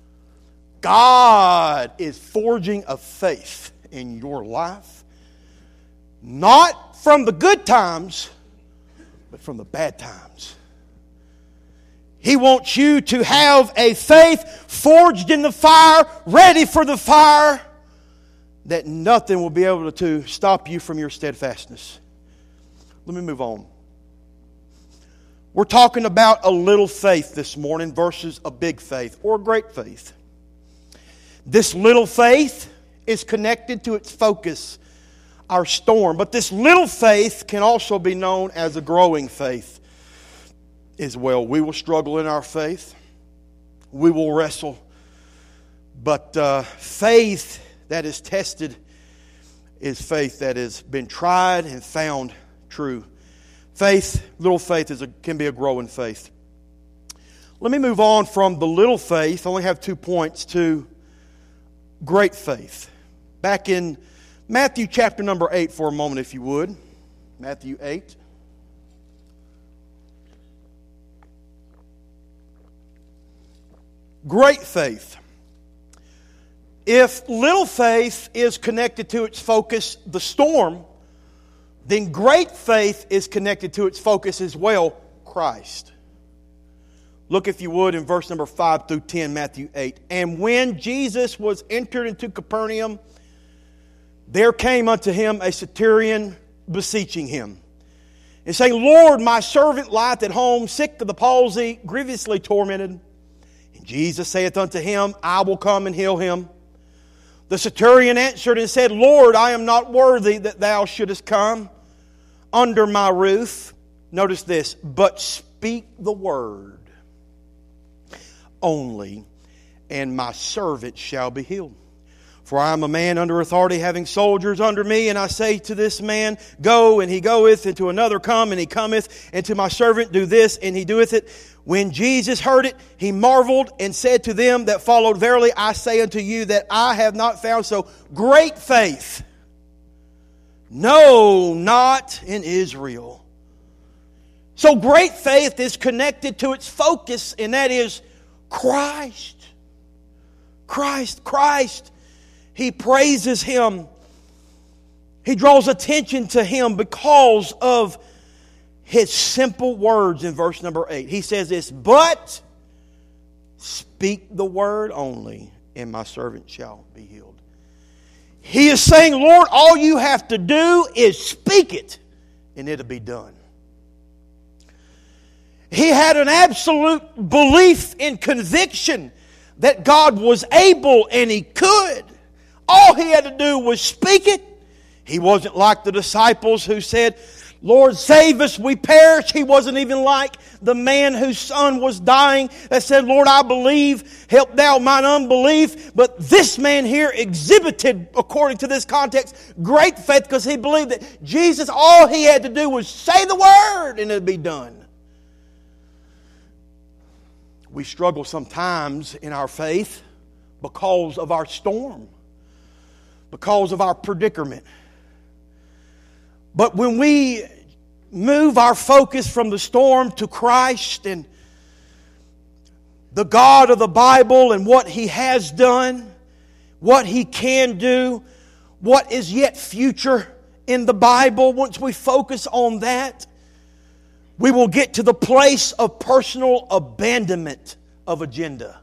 God is forging a faith in your life. Not from the good times, but from the bad times. He wants you to have a faith forged in the fire, ready for the fire, that nothing will be able to stop you from your steadfastness. Let me move on. We're talking about a little faith this morning versus a big faith or a great faith. This little faith is connected to its focus, our storm. But this little faith can also be known as a growing faith as well. We will struggle in our faith. We will wrestle. But uh, faith that is tested is faith that has been tried and found true. Faith, little faith, is a, can be a growing faith. Let me move on from the little faith, I only have two points, to great faith. Back in Matthew chapter number eight for a moment, if you would. Matthew eight. Great faith. If little faith is connected to its focus, the storm, then great faith is connected to its focus as well, Christ. Look, if you would, in verse number five through ten, Matthew eight. And when Jesus was entered into Capernaum, there came unto him a centurion beseeching him, and saying, Lord, my servant lieth at home, sick of the palsy, grievously tormented. And Jesus saith unto him, I will come and heal him. The centurion answered and said, Lord, I am not worthy that thou shouldest come under my roof. Notice this, but speak the word only, and my servant shall be healed. For I am a man under authority, having soldiers under me, and I say to this man, go, and he goeth, and to another, come, and he cometh, and to my servant, do this, and he doeth it. When Jesus heard it, he marveled and said to them that followed, verily I say unto you that I have not found so great faith, no, not in Israel. So great faith is connected to its focus, and that is Christ. Christ, Christ. He praises Him. He draws attention to Him because of His simple words in verse number eight. He says this, but speak the word only, and my servant shall be healed. He is saying, Lord, all you have to do is speak it, and it'll be done. He had an absolute belief and conviction that God was able and He could. All he had to do was speak it. He wasn't like the disciples who said, Lord, save us, we perish. He wasn't even like the man whose son was dying that said, Lord, I believe, help thou mine unbelief. But this man here exhibited, according to this context, great faith because he believed that Jesus, all he had to do was say the word and it would be done. We struggle sometimes in our faith because of our storm, because of our predicament. But when we move our focus from the storm to Christ and the God of the Bible and what He has done, what He can do, what is yet future in the Bible, once we focus on that, we will get to the place of personal abandonment of agenda.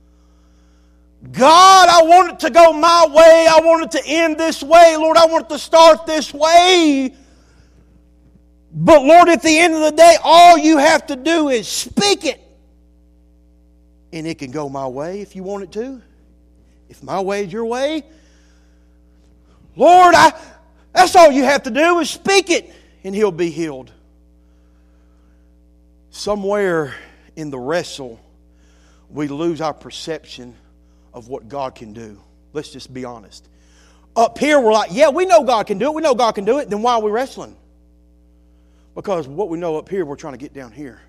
God, I want it to go my way. I want it to end this way. Lord, I want it to start this way. But Lord, at the end of the day, all you have to do is speak it. And it can go my way if you want it to. If my way is your way. Lord, I, that's all you have to do is speak it. And He'll be healed. Somewhere in the wrestle, we lose our perception of what God can do. Let's just be honest. Up here, we're like, yeah, we know God can do it. We know God can do it. Then why are we wrestling? Because what we know up here, we're trying to get down here.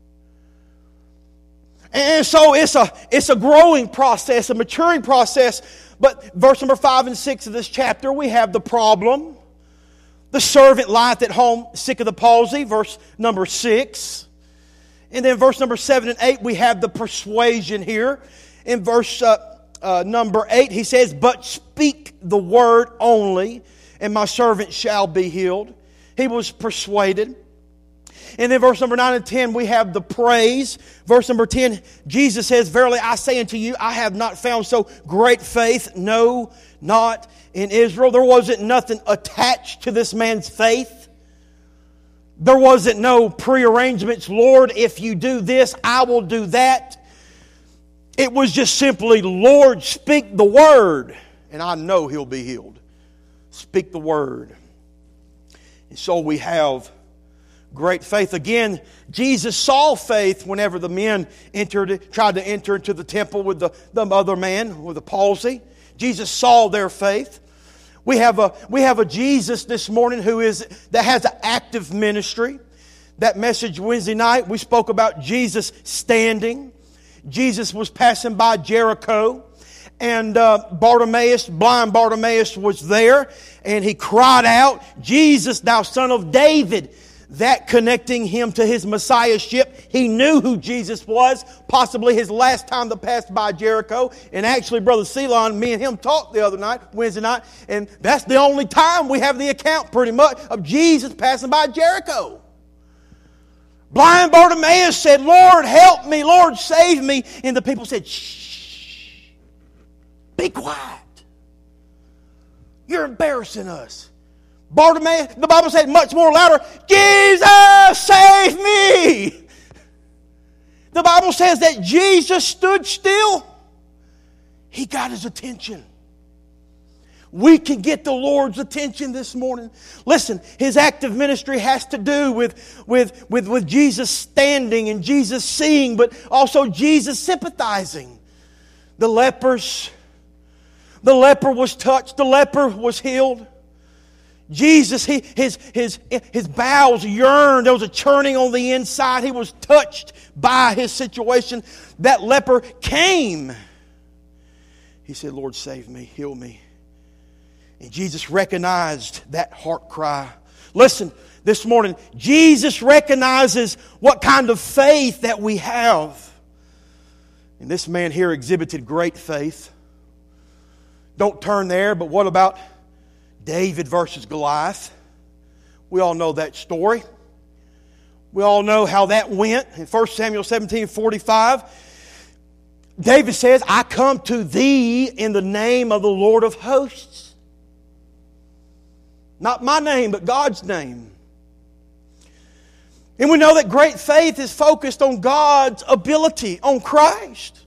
And so it's a, it's a growing process, a maturing process. But verse number five and six of this chapter, we have the problem. The servant lieth at home, sick of the palsy, verse number six. And then verse number seven and eight, we have the persuasion here. In verse uh, uh, number eight, he says, but speak the word only, and my servant shall be healed. He was persuaded. And then verse number nine and ten, we have the praise. Verse number ten, Jesus says, verily I say unto you, I have not found so great faith, no, not in Israel. There wasn't nothing attached to this man's faith. There wasn't no prearrangements. Lord, if you do this, I will do that. It was just simply, Lord, speak the word, and I know he'll be healed. Speak the word. And so we have great faith. Again, Jesus saw faith whenever the men entered, tried to enter into the temple with the, the other man with the palsy. Jesus saw their faith. We have a we have a Jesus this morning who is that has an active ministry. That message Wednesday night, we spoke about Jesus standing. Jesus was passing by Jericho, and uh, Bartimaeus, blind Bartimaeus, was there, and he cried out, Jesus, thou son of David. That connecting him to his messiahship. He knew who Jesus was, possibly his last time to pass by Jericho. And actually, Brother Ceylon, me and him talked the other night, Wednesday night, and that's the only time we have the account pretty much of Jesus passing by Jericho. Blind Bartimaeus said, Lord, help me, Lord, save me. And the people said, shh, be quiet. You're embarrassing us. Bartimaeus, the Bible said much more louder, Jesus, save me. The Bible says that Jesus stood still. He got his attention. We can get the Lord's attention this morning. Listen, his active ministry has to do with, with, with, with Jesus standing and Jesus seeing, but also Jesus sympathizing. The lepers, the leper was touched, the leper was healed. Jesus, he, his, his, his bowels yearned. There was a churning on the inside. He was touched by his situation. That leper came. He said, Lord, save me, heal me. And Jesus recognized that heart cry. Listen, this morning, Jesus recognizes what kind of faith that we have. And this man here exhibited great faith. Don't turn there, but what about David versus Goliath? We all know that story. We all know how that went. In First Samuel seventeen forty-five, David says, I come to thee in the name of the Lord of hosts. Not my name, but God's name. And we know that great faith is focused on God's ability, on Christ.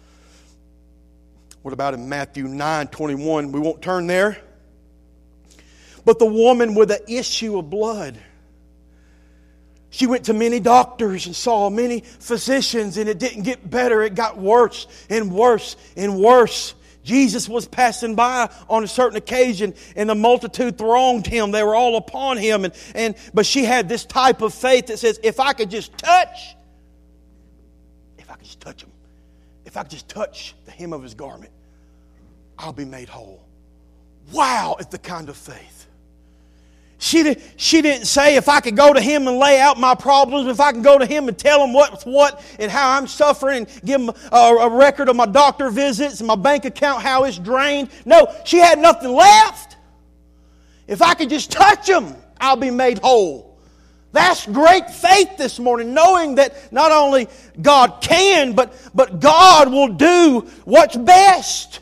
What about in Matthew nine twenty-one? We won't turn there. But the woman with the issue of blood, she went to many doctors and saw many physicians, and it didn't get better. It got worse and worse and worse. Jesus was passing by on a certain occasion, and the multitude thronged him. They were all upon him. And, and but she had this type of faith that says, if I could just touch, if I could just touch him, if I could just touch the hem of his garment, I'll be made whole. Wow, it's the kind of faith. She, did, she didn't say, if I could go to him and lay out my problems, if I can go to him and tell him what's what and how I'm suffering and give him a, a record of my doctor visits and my bank account, how it's drained. No, she had nothing left. If I could just touch him, I'll be made whole. That's great faith this morning, knowing that not only God can, but, but God will do what's best.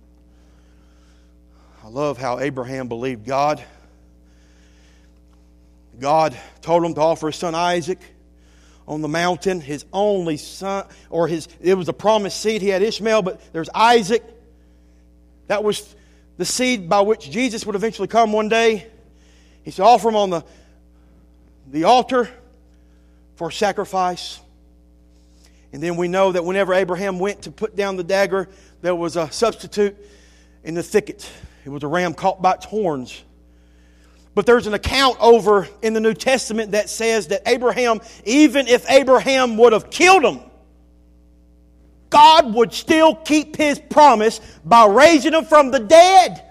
I love how Abraham believed God. God told him to offer his son Isaac on the mountain, his only son, or his, it was a promised seed. He had Ishmael, but there's Isaac. That was the seed by which Jesus would eventually come one day. He said, offer him on the, the altar for sacrifice. And then we know that whenever Abraham went to put down the dagger, there was a substitute in the thicket. It was a ram caught by its horns. But there's an account over in the New Testament that says that Abraham, even if Abraham would have killed him, God would still keep His promise by raising him from the dead.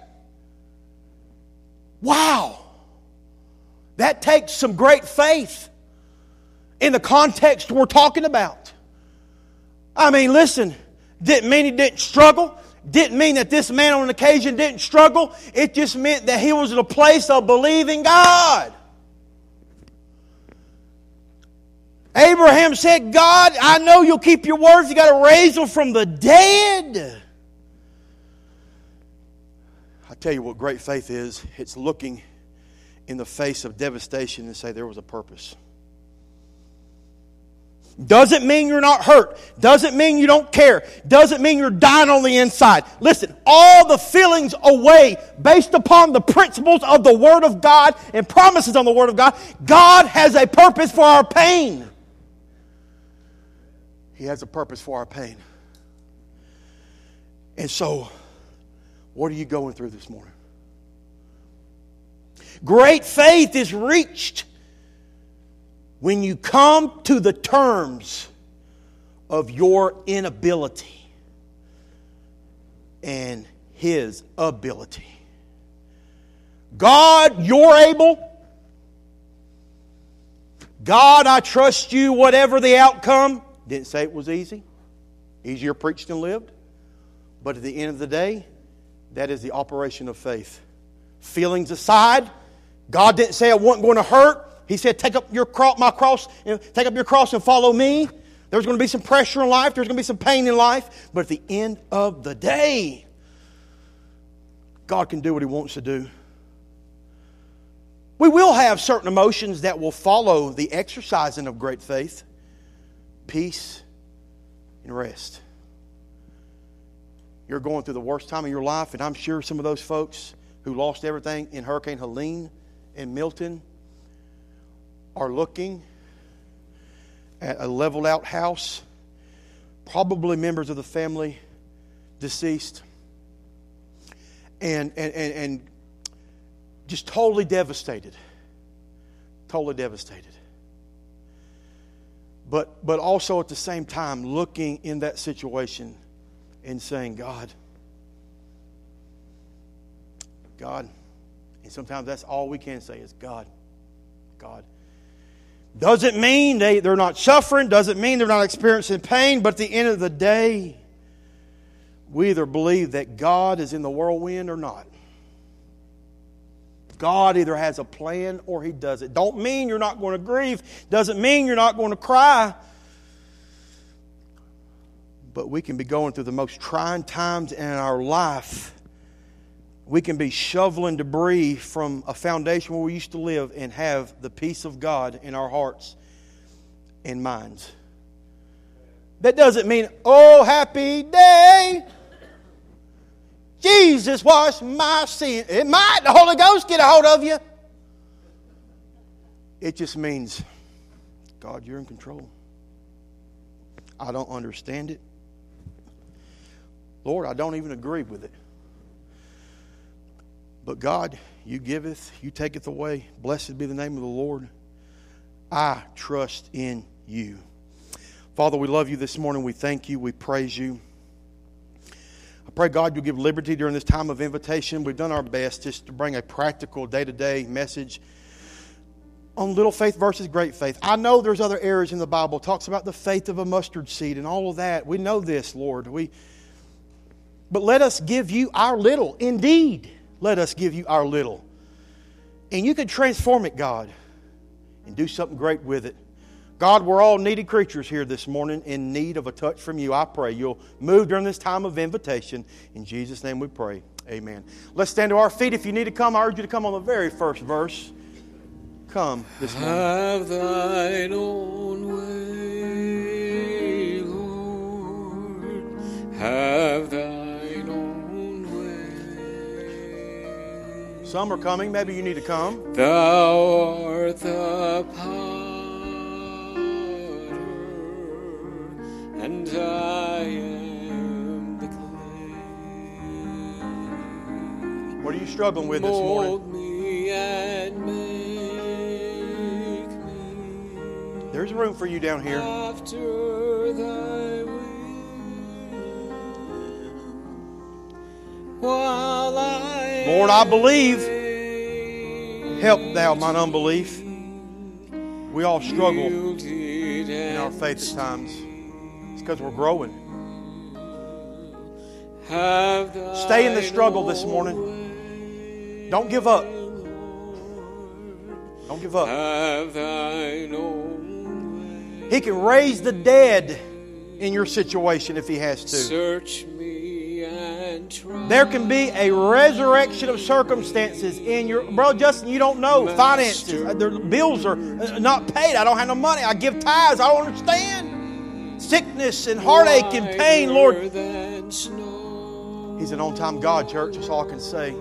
Wow. That takes some great faith in the context we're talking about. I mean, listen, didn't mean he didn't struggle. Didn't mean that this man on occasion didn't struggle. It just meant that he was in a place of believing God. Abraham said, God, I know you'll keep your words. You got to raise them from the dead. I tell you what great faith is. It's looking in the face of devastation and say there was a purpose. Doesn't mean you're not hurt. Doesn't mean you don't care. Doesn't mean you're dying on the inside. Listen, all the feelings away based upon the principles of the Word of God and promises on the Word of God. God has a purpose for our pain. He has a purpose for our pain. And so, what are you going through this morning? Great faith is reached when you come to the terms of your inability and His ability. God, you're able. God, I trust you, whatever the outcome. Didn't say it was easy. Easier preached than lived. But at the end of the day, that is the operation of faith. Feelings aside, God didn't say it wasn't going to hurt. He said, take up your cross, my cross, and take up your cross and follow me. There's going to be some pressure in life. There's going to be some pain in life. But at the end of the day, God can do what He wants to do. We will have certain emotions that will follow the exercising of great faith. Peace and rest. You're going through the worst time of your life, and I'm sure some of those folks who lost everything in Hurricane Helene and Milton are looking at a leveled out house, probably members of the family deceased, and and and, and just totally devastated. Totally devastated. But but also at the same time looking in that situation and saying, God, God, and sometimes that's all we can say is God, God. Doesn't mean they, they're not suffering. Doesn't mean they're not experiencing pain. But at the end of the day, we either believe that God is in the whirlwind or not. God either has a plan or He doesn't. Don't mean you're not going to grieve. Doesn't mean you're not going to cry. But we can be going through the most trying times in our life. We can be shoveling debris from a foundation where we used to live and have the peace of God in our hearts and minds. That doesn't mean, oh, happy day, Jesus washed my sin. It might, the Holy Ghost get a hold of you. It just means, God, you're in control. I don't understand it. Lord, I don't even agree with it. But God, you giveth, you taketh away. Blessed be the name of the Lord. I trust in you. Father, we love you this morning. We thank you. We praise you. I pray, God, you'll give liberty during this time of invitation. We've done our best just to bring a practical day-to-day message on little faith versus great faith. I know there's other areas in the Bible. It talks about the faith of a mustard seed and all of that. We know this, Lord. We, but let us give you our little. Indeed, let us give you our little. And you can transform it, God, and do something great with it. God, we're all needy creatures here this morning in need of a touch from you. I pray you'll move during this time of invitation. In Jesus' name we pray. Amen. Let's stand to our feet. If you need to come, I urge you to come on the very first verse. Come this morning. Have thine own way, Lord. Have thine own way. Some are coming. Maybe you need to come. Thou art the potter, and I am the clay. What are you struggling with this morning? Mold me and make me. There's room for you down here. After thy will, while I Lord, I believe. Help thou mine unbelief. We all struggle in our faith at times. It's because we're growing. Stay in the struggle this morning. Don't give up. Don't give up. Have thine own way. He can raise the dead in your situation if He has to. Search me and try. There can be a resurrection of circumstances in your... Bro, Justin, you don't know. Finances. Their bills are not paid. I don't have no money. I give tithes. I don't understand. Sickness and heartache and pain, Lord. He's an on-time God, church. That's all I can say.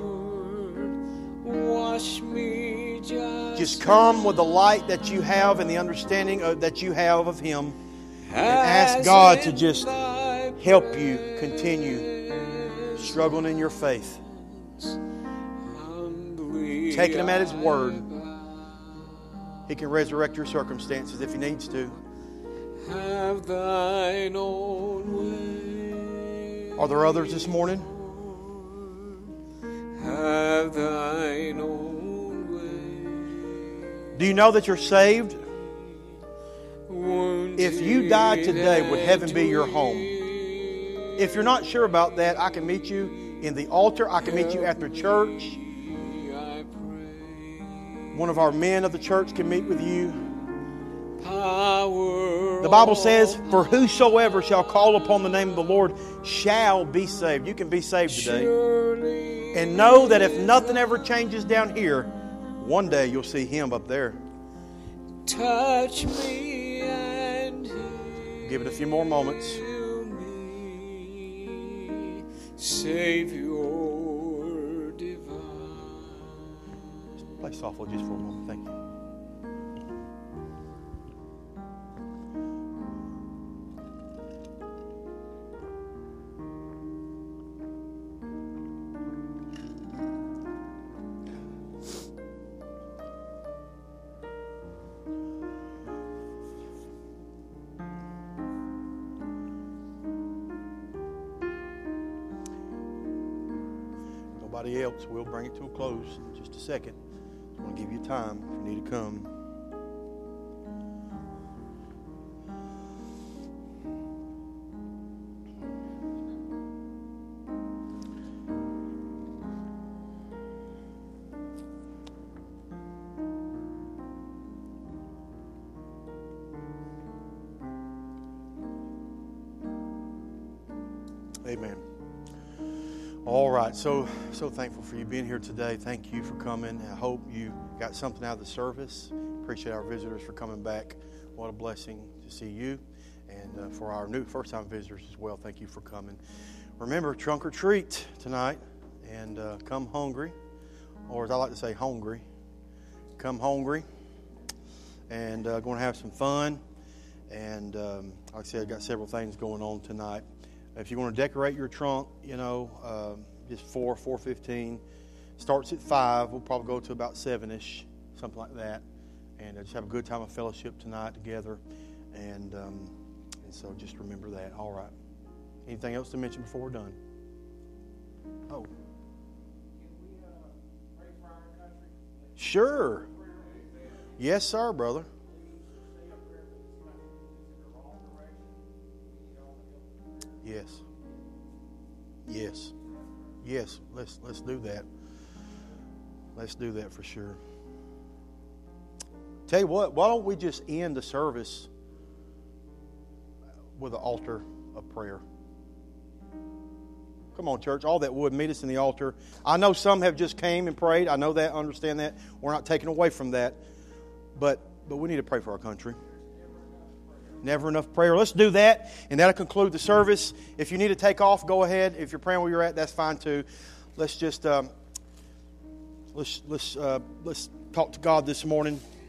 Wash me just, just come with the light that you have and the understanding of, that you have of Him, and ask God to just help you continue struggling in your faith. Taking Him at His word. He can resurrect your circumstances if He needs to. Have thine own way. Are there others this morning? Have thine own way. Do you know that you're saved? Wounded If you die today, would heaven be your home? If you're not sure about that, I can meet you in the altar. I can meet you after church. One of our men of the church can meet with you. The Bible says, for whosoever shall call upon the name of the Lord shall be saved. You can be saved today. And know that if nothing ever changes down here, one day you'll see Him up there. Touch me and give it a few more moments. Savior divine. Play softly just for a moment. Thank you. Nobody else. We'll bring it to a close in just a second. I want to give you time if you need to come. Amen. All right, so so thankful for you being here today. Thank you for coming. I hope you got something out of the service. Appreciate our visitors for coming back What a blessing to see you. And uh, for our new first-time visitors as well, thank you for coming. Remember, trunk or treat tonight. And uh, come hungry. Or as I like to say, hungry. Come hungry. And uh, going to have some fun. And um, like I said, I've got several things going on tonight. If you want to decorate your trunk, you know, uh, just four, four fifteen. Starts at five. We'll probably go to about seven-ish, something like that. And uh, just have a good time of fellowship tonight together. And, um, and so just remember that. All right. Anything else to mention before we're done? Oh. Sure. Yes, sir, brother. Yes. Yes. Yes. Let's let's do that. Let's do that for sure. Tell you what, why don't we just end the service with an altar of prayer? Come on, church. All that would meet us in the altar. I know some have just came and prayed. I know that, understand that. We're not taking away from that. But but we need to pray for our country. Never enough prayer. Let's do that, and that'll conclude the service. If you need to take off, go ahead. If you're praying where you're at, that's fine too. Let's just um, let's let's uh, let's talk to God this morning.